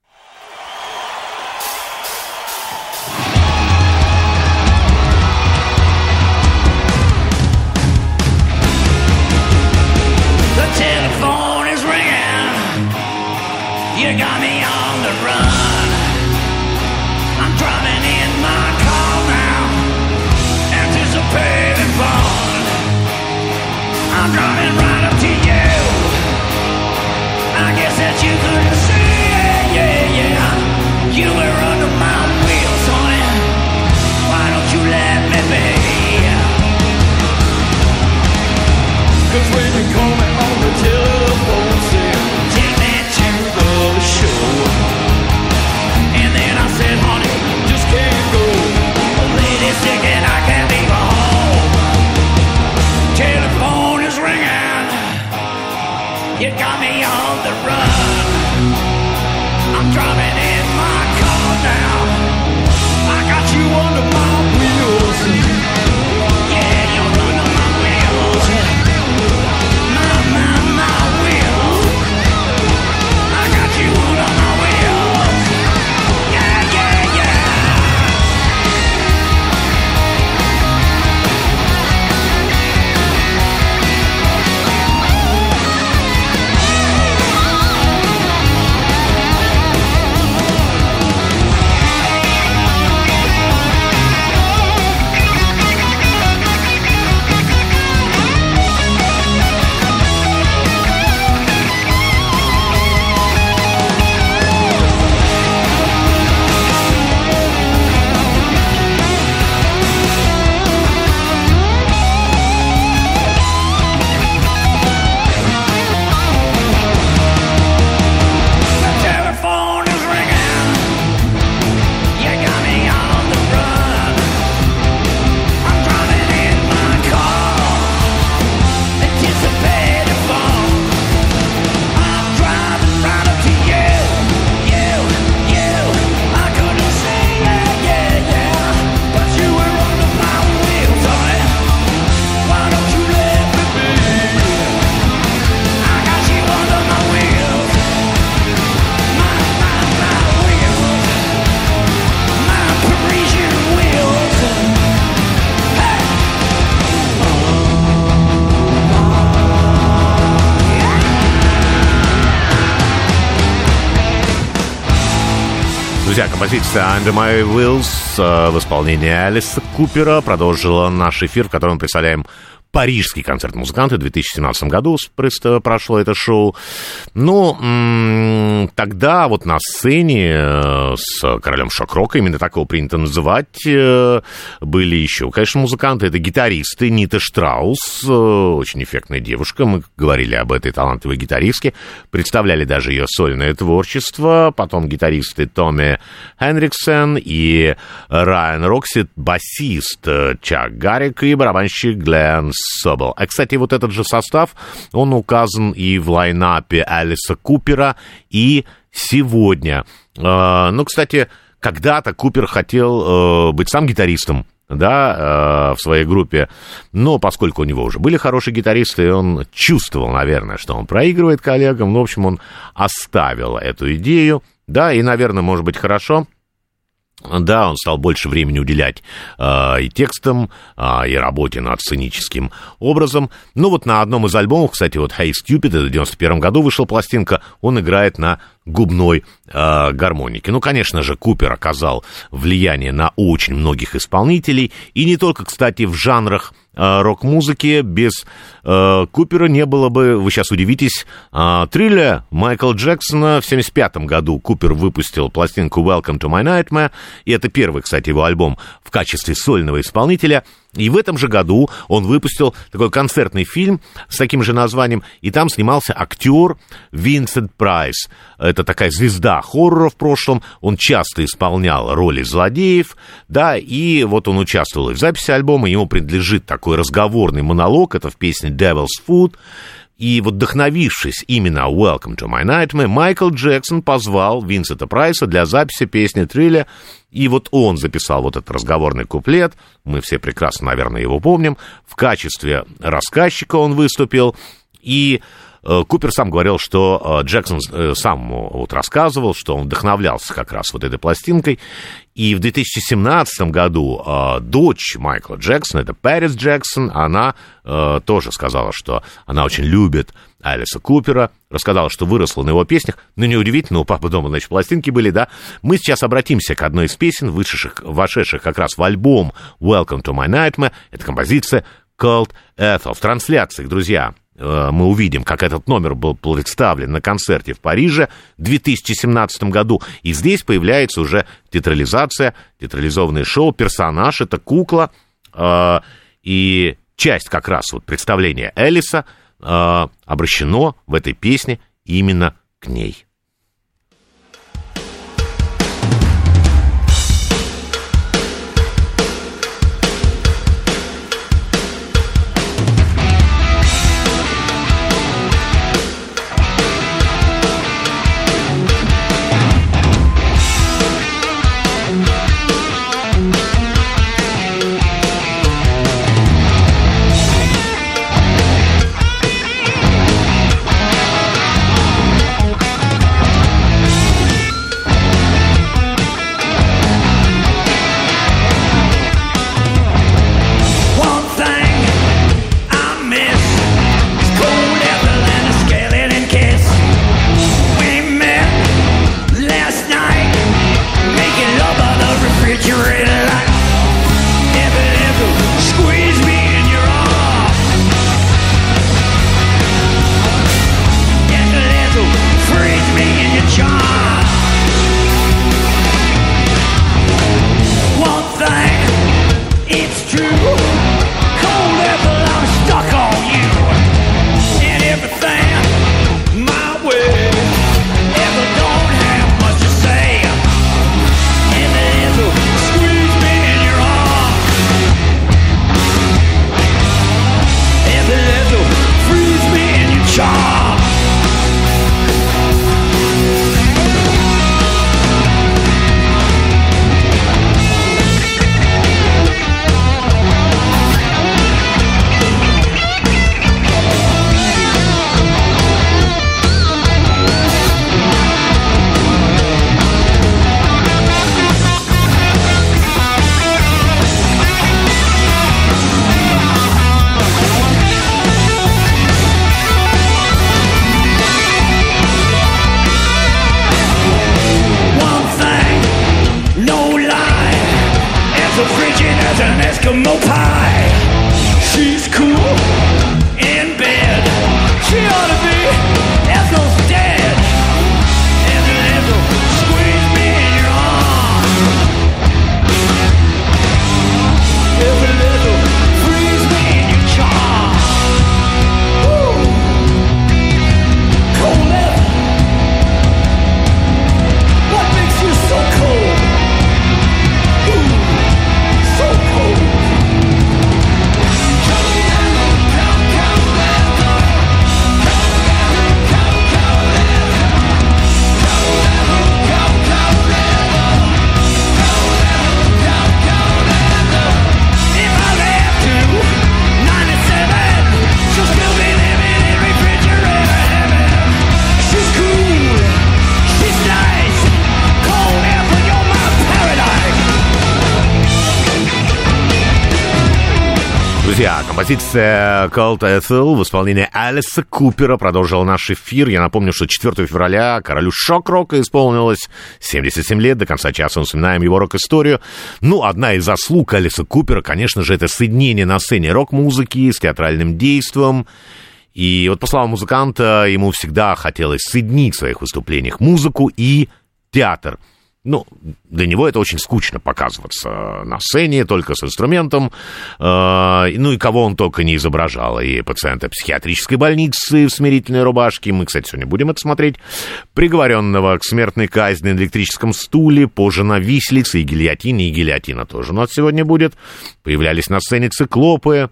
I'm coming right up to you. I guess that you couldn't see it. Друзья, композиция «Under My Wheels» в исполнении Алиса Купера продолжила наш эфир, в котором мы представляем парижский концерт музыканта. В 2017 году прошло это шоу. Ну, тогда вот на сцене с королем шок-рока, именно так его принято называть, были еще, конечно, музыканты. Это гитаристы Нита Штраус, очень эффектная девушка. Мы говорили об этой талантливой гитаристке, представляли даже ее сольное творчество. Потом гитаристы Томми Хенриксен и Райан Роксет, басист Чак Гаррик и барабанщик Глен Собол. А, кстати, вот этот же состав, он указан и в лайнапе Алиса Купера, и сегодня. Ну, кстати, когда-то Купер хотел быть сам гитаристом, да, в своей группе, но поскольку у него уже были хорошие гитаристы, он чувствовал, наверное, что он проигрывает коллегам, ну, в общем, он оставил эту идею, да, и, наверное, может быть, хорошо. Да, он стал больше времени уделять и текстам, и работе над сценическим образом. Ну вот на одном из альбомов, кстати, вот Hey Stupid, это в 91 году вышла пластинка, он играет на губной гармонике. Ну, конечно же, Купер оказал влияние на очень многих исполнителей, и не только, кстати, в жанрах рок-музыки. Без Купера не было бы, вы сейчас удивитесь, Thriller Майкла Джексона. В 1975 году Купер выпустил пластинку Welcome to My Nightmare, и это первый, кстати, его альбом в качестве сольного исполнителя. И в этом же году он выпустил такой концертный фильм с таким же названием, и там снимался актер Винсент Прайс. Это такая звезда хоррора в прошлом, он часто исполнял роли злодеев, да, и вот он участвовал и в записи альбома, ему принадлежит такой разговорный монолог, это в песне Devil's Food. И вот вдохновившись именно Welcome to My Nightmare, Майкл Джексон позвал Винсента Прайса для записи песни Thriller, и вот он записал вот этот разговорный куплет, мы все прекрасно, наверное, его помним, в качестве рассказчика он выступил, и Купер сам говорил, что Джексон сам вот рассказывал, что он вдохновлялся как раз вот этой пластинкой. И в 2017 году дочь Майкла Джексона, это Пэрис Джексон, она тоже сказала, что она очень любит Алиса Купера, рассказала, что выросла на его песнях. Ну, неудивительно, у папы дома, значит, пластинки были, да. Мы сейчас обратимся к одной из песен, вошедших как раз в альбом Welcome to My Nightmare. Это композиция Cold Ethel. В трансляциях, друзья, мы увидим, как этот номер был представлен на концерте в Париже в 2017 году. И здесь появляется уже театрализация, театрализованное шоу. Персонаж — это кукла. И часть как раз вот представления Элиса обращено в этой песне именно к ней. an Eskimo pie. She's cool in bed. She ought to be Ethel's dead. Ethel, squeeze me in your arms. Ethel, freeze me in your charms. Woo! Cold Ethel, what makes you so cold? Ooh, so cold. Друзья, композиция Cold Ethel в исполнении Алиса Купера продолжила наш эфир. Я напомню, что 4 февраля королю шок-рока исполнилось 77 лет. До конца часа мы вспоминаем его рок-историю. Ну, одна из заслуг Алиса Купера, конечно же, это соединение на сцене рок-музыки с театральным действом. И вот, по словам музыканта, ему всегда хотелось соединить в своих выступлениях музыку и театр. Ну, для него это очень скучно показываться на сцене, только с инструментом. Ну, и кого он только не изображал. И пациента психиатрической больницы в смирительной рубашке. Мы, кстати, сегодня будем это смотреть. Приговоренного к смертной казни на электрическом стуле, позже на виселице и гильотине. И гильотина тоже у нас сегодня будет. Появлялись на сцене циклопы,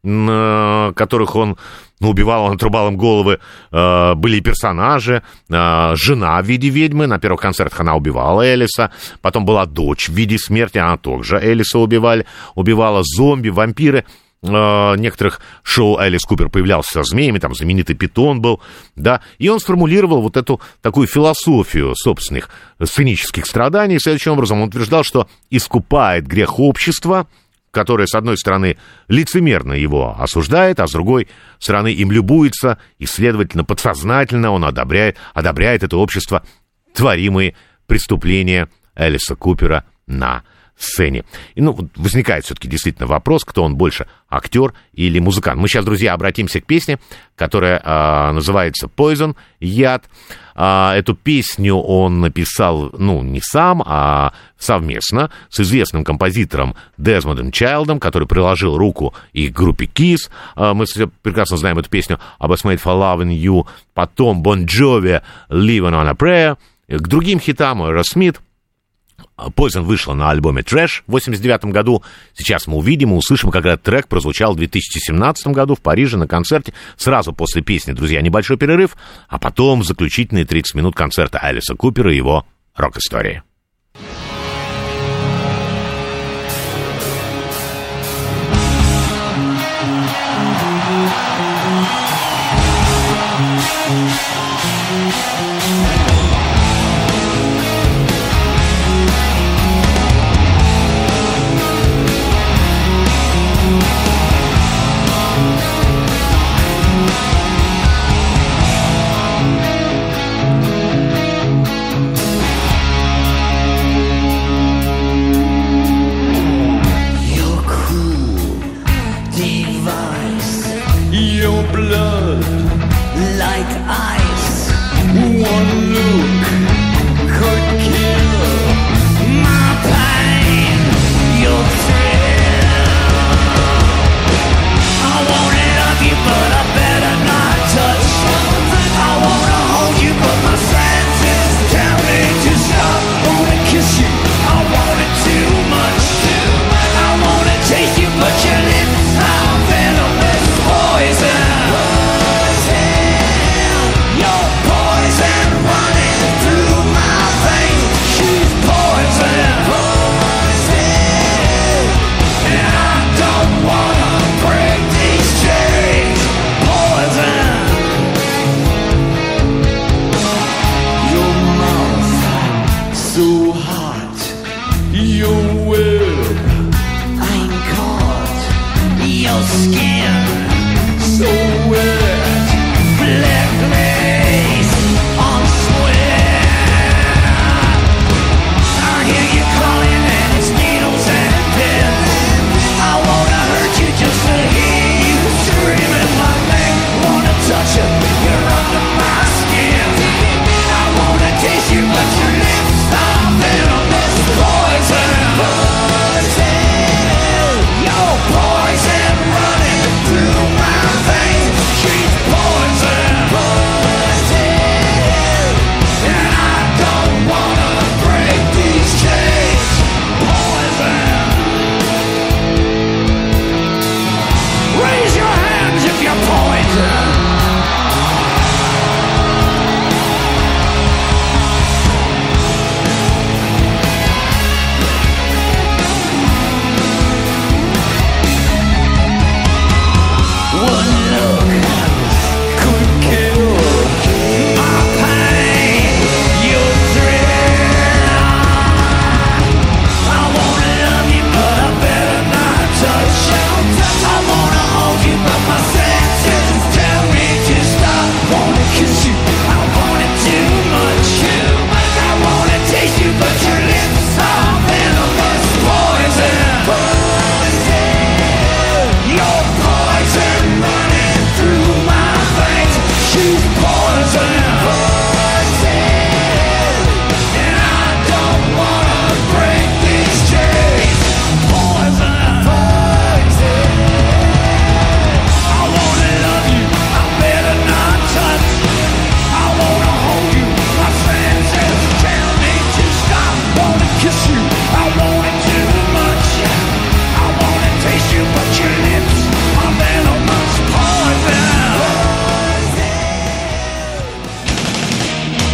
которых он убивал, он отрубал им головы. Были персонажи. Жена в виде ведьмы. На первых концертах она убивала Элиса. Потом была дочь в виде смерти. Она также Элиса убивала зомби, вампиры. В некоторых шоу Элис Купер появлялся со змеями. Там знаменитый питон был. Да? И он сформулировал вот эту такую философию собственных сценических страданий. Следующим образом он утверждал, что искупает грех общества, которая, с одной стороны, лицемерно его осуждает, а с другой стороны, им любуется, и, следовательно, подсознательно он одобряет это общество, творимые преступления Элиса Купера на сцене. И, возникает все-таки действительно вопрос, кто он больше, актер или музыкант. Мы сейчас, друзья, обратимся к песне, которая называется «Poison», «Яд». Эту песню он написал, не сам, а совместно с известным композитором Дезмондом Чайлдом, который приложил руку и к группе Kiss. Мы прекрасно знаем эту песню «I was made for loving you». Потом Bon Jovi «Living on a Prayer». К другим хитам Aerosmith. Poison вышла на альбоме Trash в 1989 году. Сейчас мы увидим и услышим, как этот трек прозвучал в 2017 году в Париже на концерте. Сразу после песни, друзья, небольшой перерыв, а потом заключительные 30 минут концерта Алиса Купера и его рок-истории.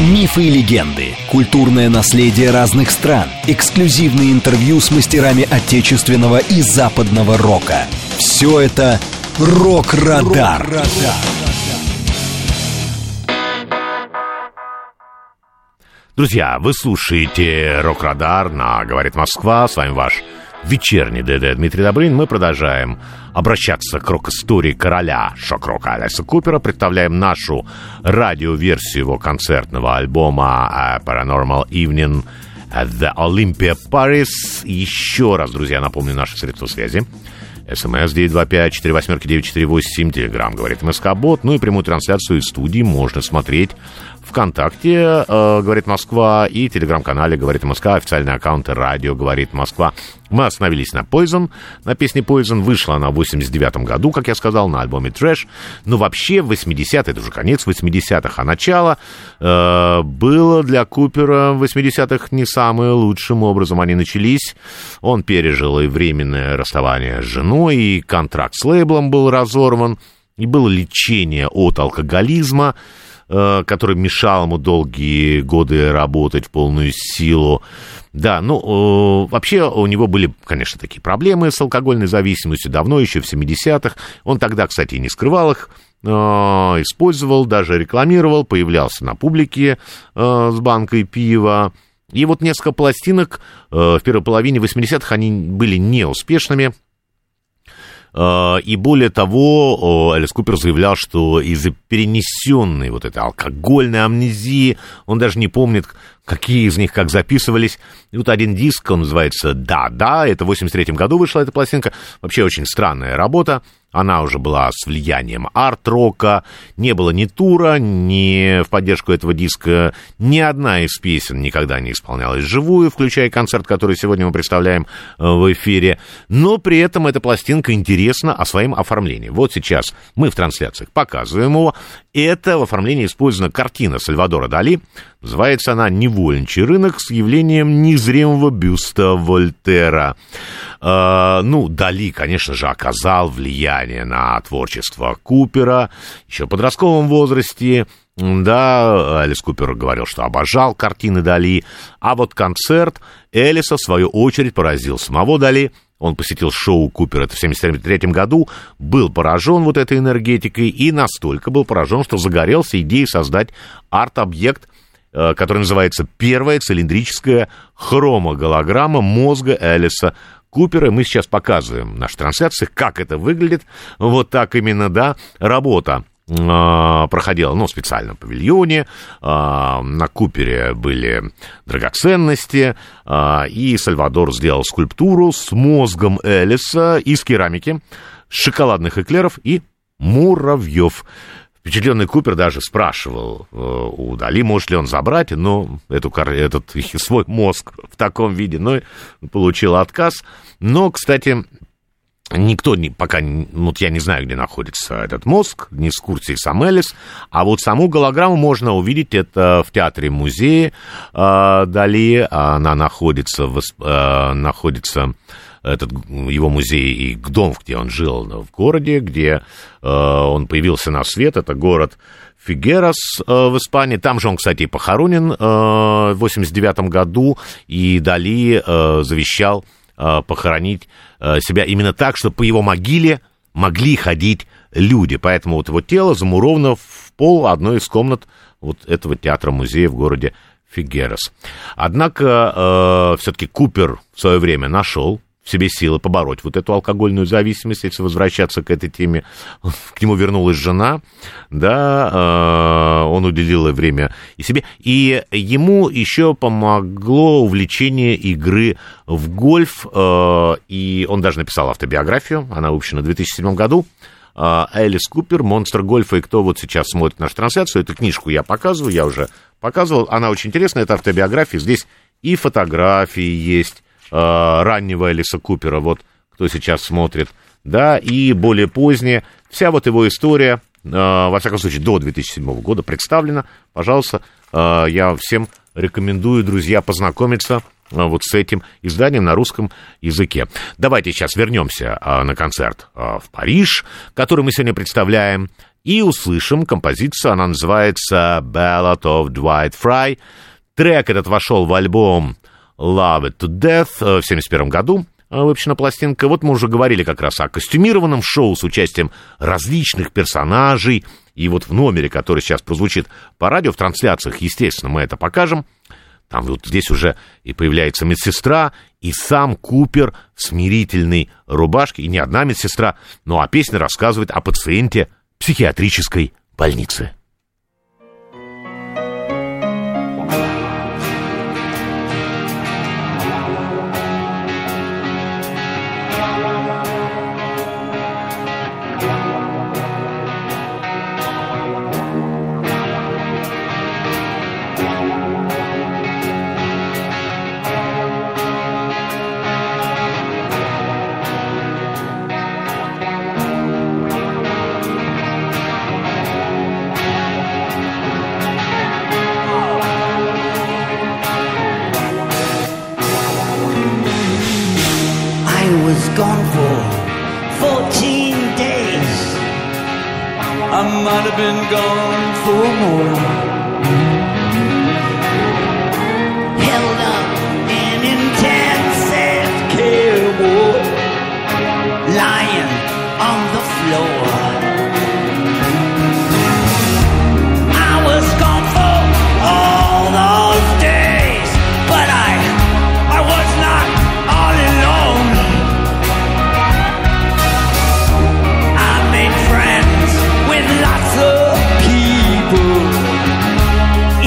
Мифы и легенды, культурное наследие разных стран, эксклюзивные интервью с мастерами отечественного и западного рока. Все это «Рок-Радар». Друзья, вы слушаете «Рок-Радар» на «Говорит Москва». С вами ваш вечерний ДД Дмитрий Добрынин. Мы продолжаем обращаться к рок-истории короля шок-рока Элиса Купера. Представляем нашу радиоверсию его концертного альбома Paranormal Evening at the Olympia Paris. Еще раз, друзья, напомню наши средства связи. СМС 925-48-948, Телеграм «Говорит Москобот». Ну и прямую трансляцию из студии можно смотреть ВКонтакте «Говорит Москва» и Телеграм-канале «Говорит Москва», официальные аккаунты радио «Говорит Москва». Мы остановились на Poison, на песне Poison. Вышла она в 89-м году, как я сказал, на альбоме Trash. Но вообще в 80-е, это уже конец 80-х, а начало было для Купера в 80-х не самым лучшим образом. Они начались. Он пережил и временное расставание с женой, и контракт с лейблом был разорван, и было лечение от алкоголизма, который мешал ему долгие годы работать в полную силу. Да, ну, вообще у него были, конечно, такие проблемы с алкогольной зависимостью давно, еще в 70-х. Он тогда, кстати, и не скрывал их, использовал, даже рекламировал, появлялся на публике с банкой пива. И вот несколько пластинок в первой половине 80-х, они были неуспешными. И более того, Элис Купер заявлял, что из-за перенесенной вот этой алкогольной амнезии, он даже не помнит, какие из них как записывались. И вот один диск, он называется «Да-да», это в 83-м году вышла эта пластинка. Вообще очень странная работа. Она уже была с влиянием арт-рока. Не было ни тура, ни в поддержку этого диска. Ни одна из песен никогда не исполнялась вживую, включая концерт, который сегодня мы представляем в эфире. Но при этом эта пластинка интересна о своем оформлении. Вот сейчас мы в трансляциях показываем его. Это в оформлении использована картина Сальвадора Дали. Называется она «Невольничий рынок» с явлением незримого бюста Вольтера. Ну, Дали, конечно же, оказал влияние на творчество Купера еще в подростковом возрасте. Да, Элис Купер говорил, что обожал картины Дали. А вот концерт Элиса, в свою очередь, поразил самого Дали. Он посетил шоу Купера в 1973 году, был поражен вот этой энергетикой и настолько был поражен, что загорелся идеей создать арт-объект, который называется «Первая цилиндрическая хромоголограмма мозга Элиса Купера». Мы сейчас показываем в нашей трансляции, как это выглядит. Вот так именно, да, работа проходила, ну, специально в павильоне. На Купере были драгоценности, и Сальвадор сделал скульптуру с мозгом Элиса из керамики, шоколадных эклеров и муравьев. Впечатленный Купер даже спрашивал у Дали, может ли он забрать, но этот свой мозг в таком виде, но получил отказ. Но, кстати, никто пока, вот я не знаю, где находится этот мозг, не с курсе сам Элис, а вот саму голограмму можно увидеть, это в театре-музее Дали, она находится этот его музей и дом, где он жил в городе, где он появился на свет, это город Фигерас в Испании. Там же он, кстати, и похоронен в 89 году, и Дали завещал похоронить себя именно так, чтобы по его могиле могли ходить люди. Поэтому вот его тело замуровано в пол одной из комнат вот этого театра-музея в городе Фигерас. Однако все-таки Купер в свое время нашел в себе силы побороть вот эту алкогольную зависимость, если возвращаться к этой теме. К нему вернулась жена, да, он уделил время и себе, и ему еще помогло увлечение игры в гольф, и он даже написал автобиографию, она выпущена в 2007 году, Элис Купер, «Монстр гольфа», и кто вот сейчас смотрит нашу трансляцию, эту книжку я показываю, я уже показывал, она очень интересная, это автобиография, здесь и фотографии есть, раннего Элиса Купера, вот кто сейчас смотрит, да, и более позднее. Вся вот его история, во всяком случае, до 2007 года представлена. Пожалуйста, я всем рекомендую, друзья, познакомиться вот с этим изданием на русском языке. Давайте сейчас вернемся на концерт в Париж, который мы сегодня представляем. и услышим композицию, она называется Ballad of Dwight Fry. Трек этот вошел в альбом Love It to Death в 1971 году. Выпущена пластинка. Вот мы уже говорили как раз о костюмированном шоу с участием различных персонажей. И вот в номере, который сейчас прозвучит по радио, в трансляциях, естественно, мы это покажем. Там вот здесь уже и появляется медсестра, и сам Купер в смирительной рубашке. И не одна медсестра, ну а песня рассказывает о пациенте психиатрической больницы. Gone for 14 days. I might have been gone for more. Held up in intensive care ward, lying on the floor. I was gone for all those days, but I was not all alone. Lots of people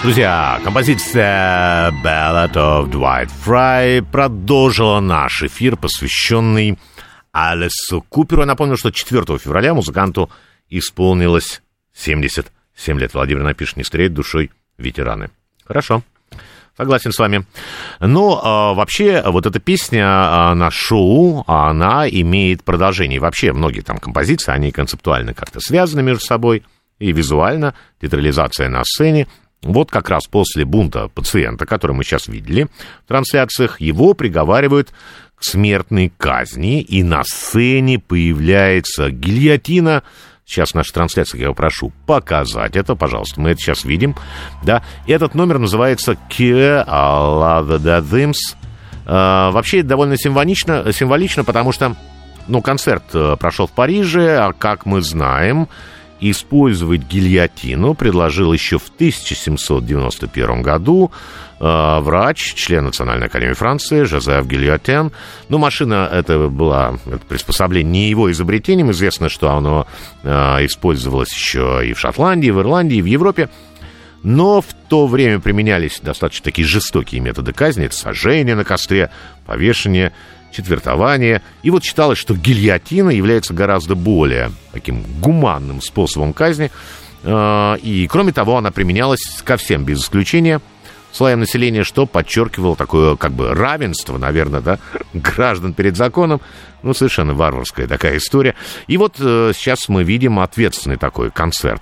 Друзья, композиция Ballad of Dwight Fry продолжила наш эфир, посвященный Элису Куперу. Я напомню, что 4 февраля музыканту исполнилось 77 лет. Владимир напишет: не стареет душой ветераны. Хорошо, согласен с вами. Но вообще вот эта песня на шоу, она имеет продолжение. И вообще многие там композиции, они концептуально как-то связаны между собой. И визуально, театрализация на сцене. Вот как раз после бунта пациента, который мы сейчас видели в трансляциях, его приговаривают к смертной казни, и на сцене появляется гильотина. Сейчас в нашей трансляции я прошу показать это, пожалуйста, мы это сейчас видим. Да? Этот номер называется «Cure All the Things». Вообще это довольно символично, потому что концерт прошел в Париже, а как мы знаем, использовать гильотину предложил еще в 1791 году врач, член Национальной академии Франции Жозеф Гильотен. Машина это приспособление не его изобретением. Известно, что оно использовалось еще и в Шотландии, в Ирландии, и в Европе. Но в то время применялись достаточно такие жестокие методы казни. Это сожжение на костре, повешение, четвертование. И вот считалось, что гильотина является гораздо более таким гуманным способом казни. И, кроме того, она применялась ко всем, без исключения, слоям населения, что подчеркивало такое равенство, наверное, да, граждан перед законом. Совершенно варварская такая история. И вот сейчас мы видим ответственный такой концерт,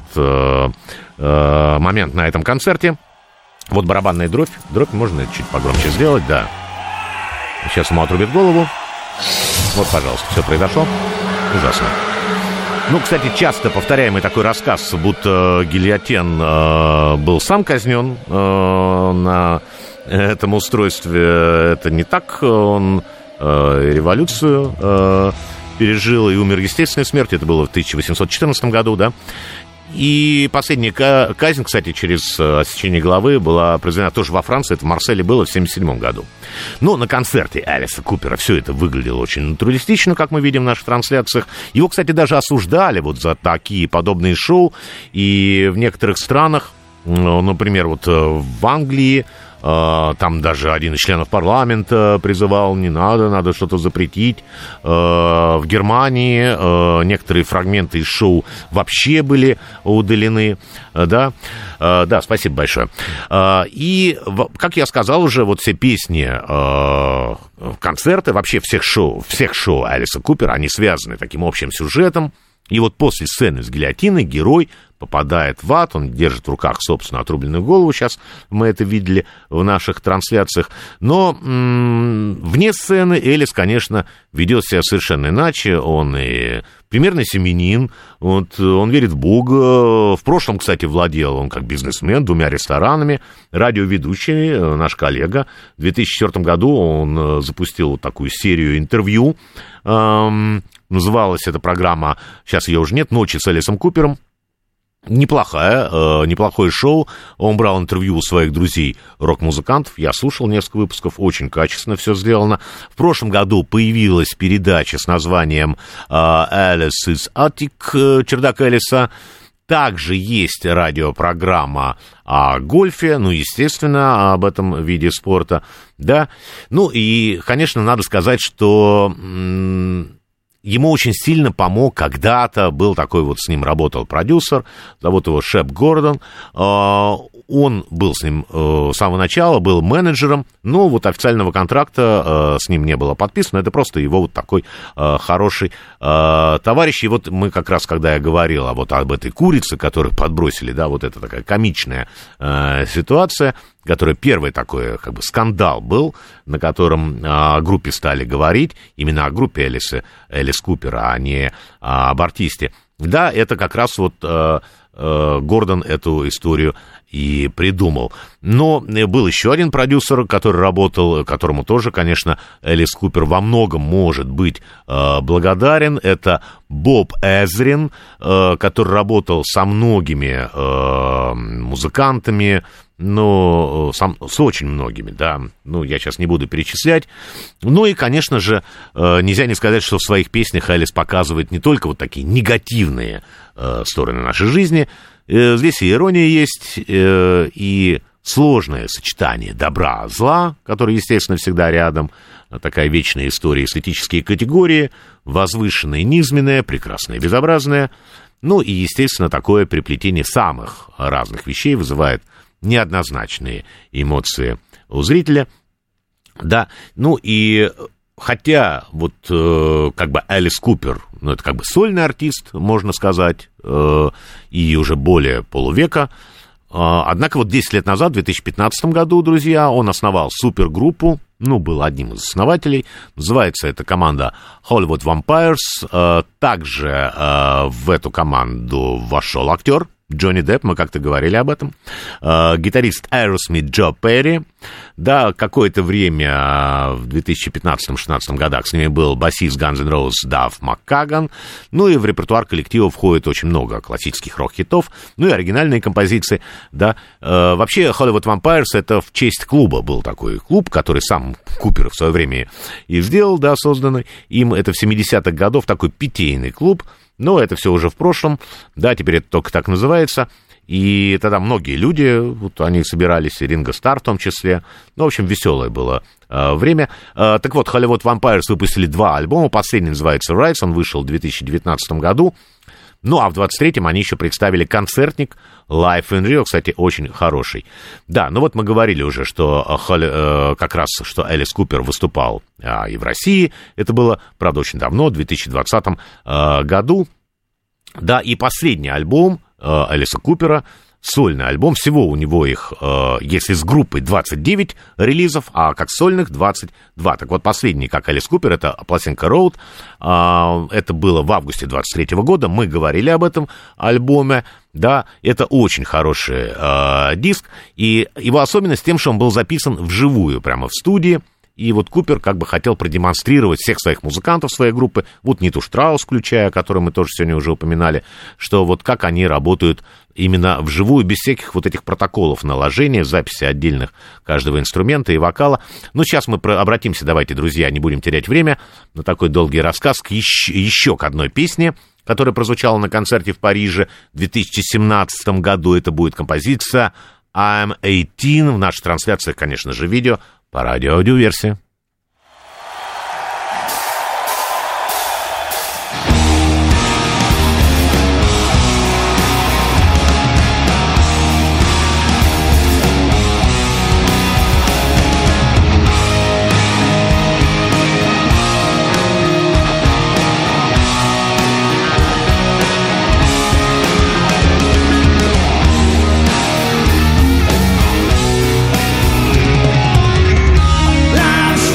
момент на этом концерте. Вот барабанная дробь. Дробь можно чуть погромче сделать, да. Сейчас ему отрубит голову. Вот, пожалуйста, все произошло. Ужасно. Кстати, часто повторяемый такой рассказ, будто Гильотен был сам казнен на этом устройстве. Это не так. Он революцию пережил и умер естественной смертью. Это было в 1814 году, да. И последняя казнь, кстати, через отсечение головы была произведена тоже во Франции. Это в Марселе было в 1977 году. На концерте Элиса Купера все это выглядело очень натуралистично, как мы видим в наших трансляциях. Его, кстати, даже осуждали вот за такие подобные шоу. И в некоторых странах, например, вот в Англии, там даже один из членов парламента призывал: не надо, надо что-то запретить. В Германии некоторые фрагменты из шоу вообще были удалены. Да, спасибо большое. И, как я сказал уже, вот все песни, концерты, вообще всех шоу Элиса Купера, они связаны таким общим сюжетом. И вот после сцены с гильотиной герой попадает в ад, он держит в руках, собственно, отрубленную голову, сейчас мы это видели в наших трансляциях, но вне сцены Элис, конечно, ведет себя совершенно иначе, он и примерно семьянин, вот, он верит в Бога, в прошлом, кстати, владел он как бизнесмен 2 ресторанами, радиоведущий, наш коллега, в 2004 году он запустил вот такую серию интервью, называлась эта программа, сейчас ее уже нет, «Ночи с Элисом Купером». Неплохое шоу. Он брал интервью у своих друзей рок-музыкантов. Я слушал несколько выпусков, очень качественно все сделано. В прошлом году появилась передача с названием «Элис's Attic», «Чердак Элиса». Также есть радиопрограмма о гольфе, естественно, об этом виде спорта, да. И, конечно, надо сказать, что ему очень сильно помог когда-то, был такой вот с ним работал продюсер, зовут его Шеп Гордон, он был с ним с самого начала, был менеджером, но вот официального контракта с ним не было подписано, это просто его вот такой хороший товарищ. И вот мы как раз, когда я говорил об этой курице, которую подбросили, да, вот это такая комичная ситуация, которая первый такой скандал был, на котором о группе стали говорить, именно о группе Элис Купера, а не об артисте. Да, это как раз вот Гордон эту историю и придумал. Но был еще один продюсер, который работал, которому тоже, конечно, Элис Купер во многом может быть благодарен. Это Боб Эзрин, который работал со многими музыкантами, с очень многими, да, я сейчас не буду перечислять. И, конечно же, нельзя не сказать, что в своих песнях Элис показывает не только вот такие негативные стороны нашей жизни. Здесь и ирония есть, и сложное сочетание добра, зла, который, естественно, всегда рядом, такая вечная история, эстетические категории, возвышенное, низменное, прекрасное, безобразное. Ну и, естественно, такое переплетение самых разных вещей вызывает неоднозначные эмоции у зрителя. Да, ну и хотя вот как бы Элис Купер, ну это как бы сольный артист, можно сказать, и уже более полувека. Однако вот 10 лет назад, в 2015 году, друзья, он основал супергруппу, ну, был одним из основателей. Называется эта команда Hollywood Vampires. Также в эту команду вошел актер Джонни Депп, мы как-то говорили об этом. Гитарист Aerosmith Джо Перри. Да, какое-то время в 2015-16 годах с ними был басист Guns N' Roses Дафф Маккаган. Ну и в репертуар коллектива входит очень много классических рок-хитов, ну и оригинальные композиции. Да. Вообще Hollywood Vampires — это в честь клуба был такой клуб, который сам Купер в свое время и сделал, да, созданный им. Это в 70-х годов такой питейный клуб. Но это все уже в прошлом, да, теперь это только так называется, и тогда многие люди, вот они собирались, и Ринго Старр в том числе, ну, в общем, веселое было время. Так вот, Hollywood Vampires выпустили 2 альбома, последний называется Rise, он вышел в 2019 году, ну, а в 23-м они еще представили концертник Live in Rio, кстати, очень хороший. Да, ну вот мы говорили уже, что как раз, что Элис Купер выступал и в России. Это было, правда, очень давно, в 2020 году. Да, и последний альбом Элиса Купера, сольный альбом, всего у него их, если с группой, 29 релизов, а как сольных 22. Так вот, последний, как Элис Купер, это пластинка Road, это было в августе 23 года, мы говорили об этом альбоме, да, это очень хороший диск, и его особенность тем, что он был записан вживую, прямо в студии. И вот Купер как бы хотел продемонстрировать всех своих музыкантов своей группы, вот Ниту Штраус включая, о которой мы тоже сегодня уже упоминали, что вот как они работают именно вживую, без всяких вот этих протоколов наложения, записи отдельных каждого инструмента и вокала. Но сейчас мы обратимся, давайте, друзья, не будем терять время на такой долгий рассказ, еще к одной песне, которая прозвучала на концерте в Париже в 2017 году. Это будет композиция I'm 18, в нашей трансляции, конечно же, видео по радио аудиоверсии. I'm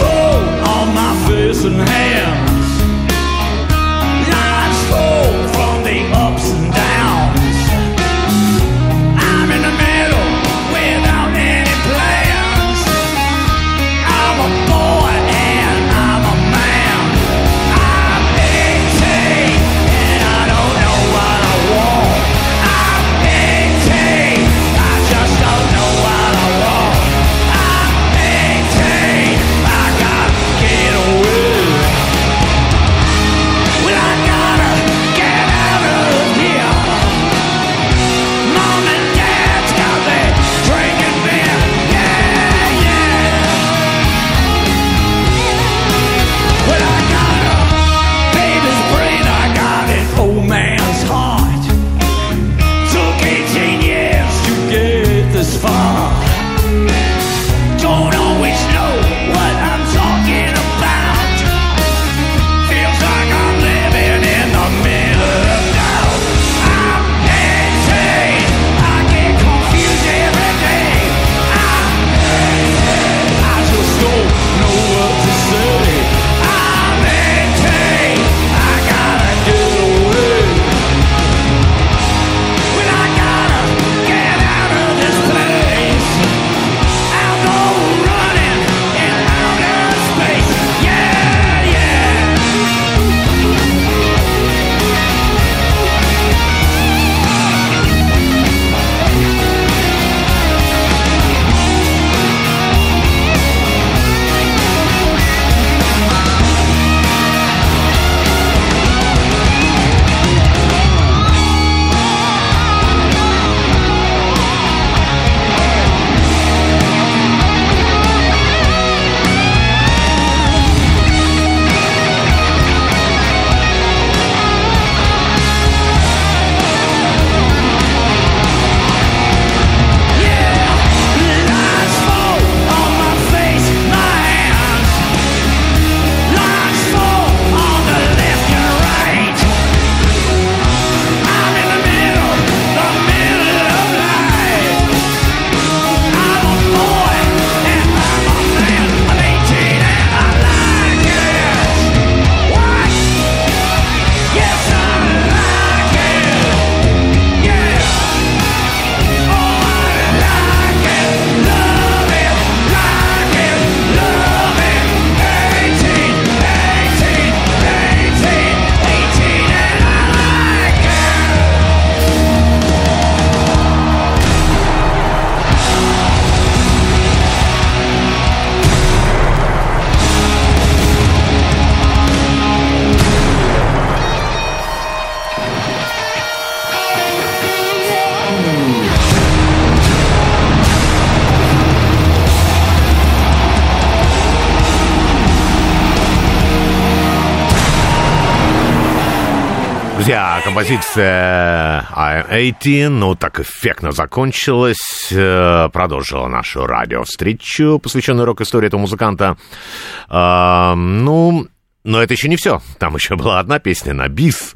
Друзья, композиция I'm 18, ну, так эффектно закончилась, продолжила нашу радиовстречу, посвященную рок-истории этого музыканта. Но это еще не все. Там еще была одна песня на бис.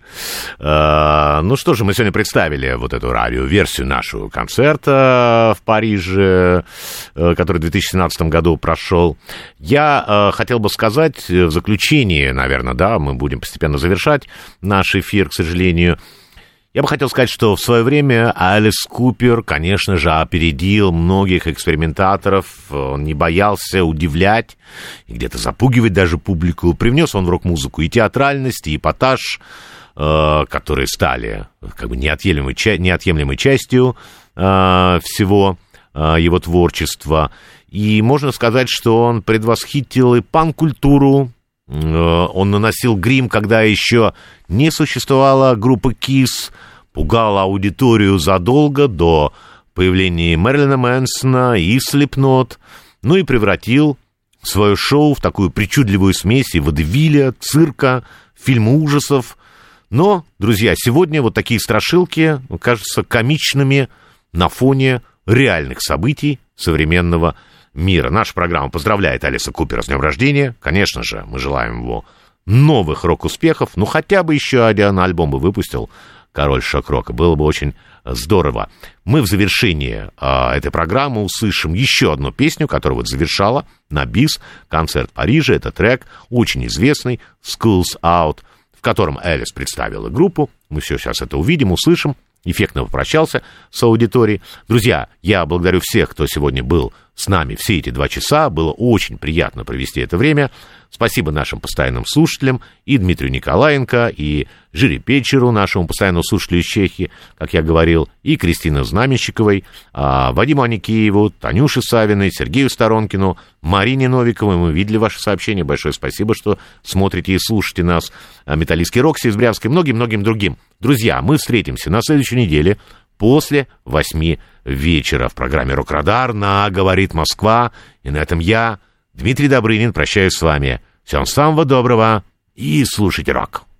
Ну что же, мы сегодня представили вот эту радиоверсию нашего концерта в Париже, который в 2017 году прошел. Я хотел бы сказать в заключении, наверное, да, мы будем постепенно завершать наш эфир, к сожалению. Я бы хотел сказать, что в свое время Элис Купер, конечно же, опередил многих экспериментаторов. Он не боялся удивлять и где-то запугивать даже публику. Привнес он в рок-музыку и театральность, и эпатаж, которые стали как бы неотъемлемой частью всего его творчества. И можно сказать, что он предвосхитил и панк-культуру. Он наносил грим, когда еще не существовала группа Kiss, пугал аудиторию задолго до появления Мэрилина Мэнсона и Slipknot, ну и превратил свое шоу в такую причудливую смесь и водевиля, цирка, фильма ужасов. Но, друзья, сегодня вот такие страшилки кажутся комичными на фоне реальных событий современного мира. Наша программа поздравляет Элиса Купера с днем рождения. Конечно же, мы желаем ему новых рок-успехов. Ну, хотя бы еще один альбом бы выпустил «Король шок-рока». Было бы очень здорово. Мы в завершении этой программы услышим еще одну песню, которая вот завершала на бис концерт Парижа. Это трек очень известный «School's Out», в котором Элис представила группу. Мы все сейчас это увидим, услышим. Эффектно попрощался с аудиторией. Друзья, я благодарю всех, кто сегодня был с нами все эти 2 часа. Было очень приятно провести это время. Спасибо нашим постоянным слушателям, и Дмитрию Николаенко, и Жире Печеру, нашему постоянному слушателю из Чехии, как я говорил, и Кристине Знаменщиковой, Вадиму Аникееву, Танюше Савиной, Сергею Сторонкину, Марине Новиковой. Мы видели ваши сообщения. Большое спасибо, что смотрите и слушаете нас. Металлистский Рокси из Брянска и многим-многим другим. Друзья, мы встретимся на следующей неделе после 8 вечера в программе «Рок-Радар» на «Говорит Москва». И на этом я, Дмитрий Добрынин, прощаюсь с вами. Всем самого доброго и слушайте рок.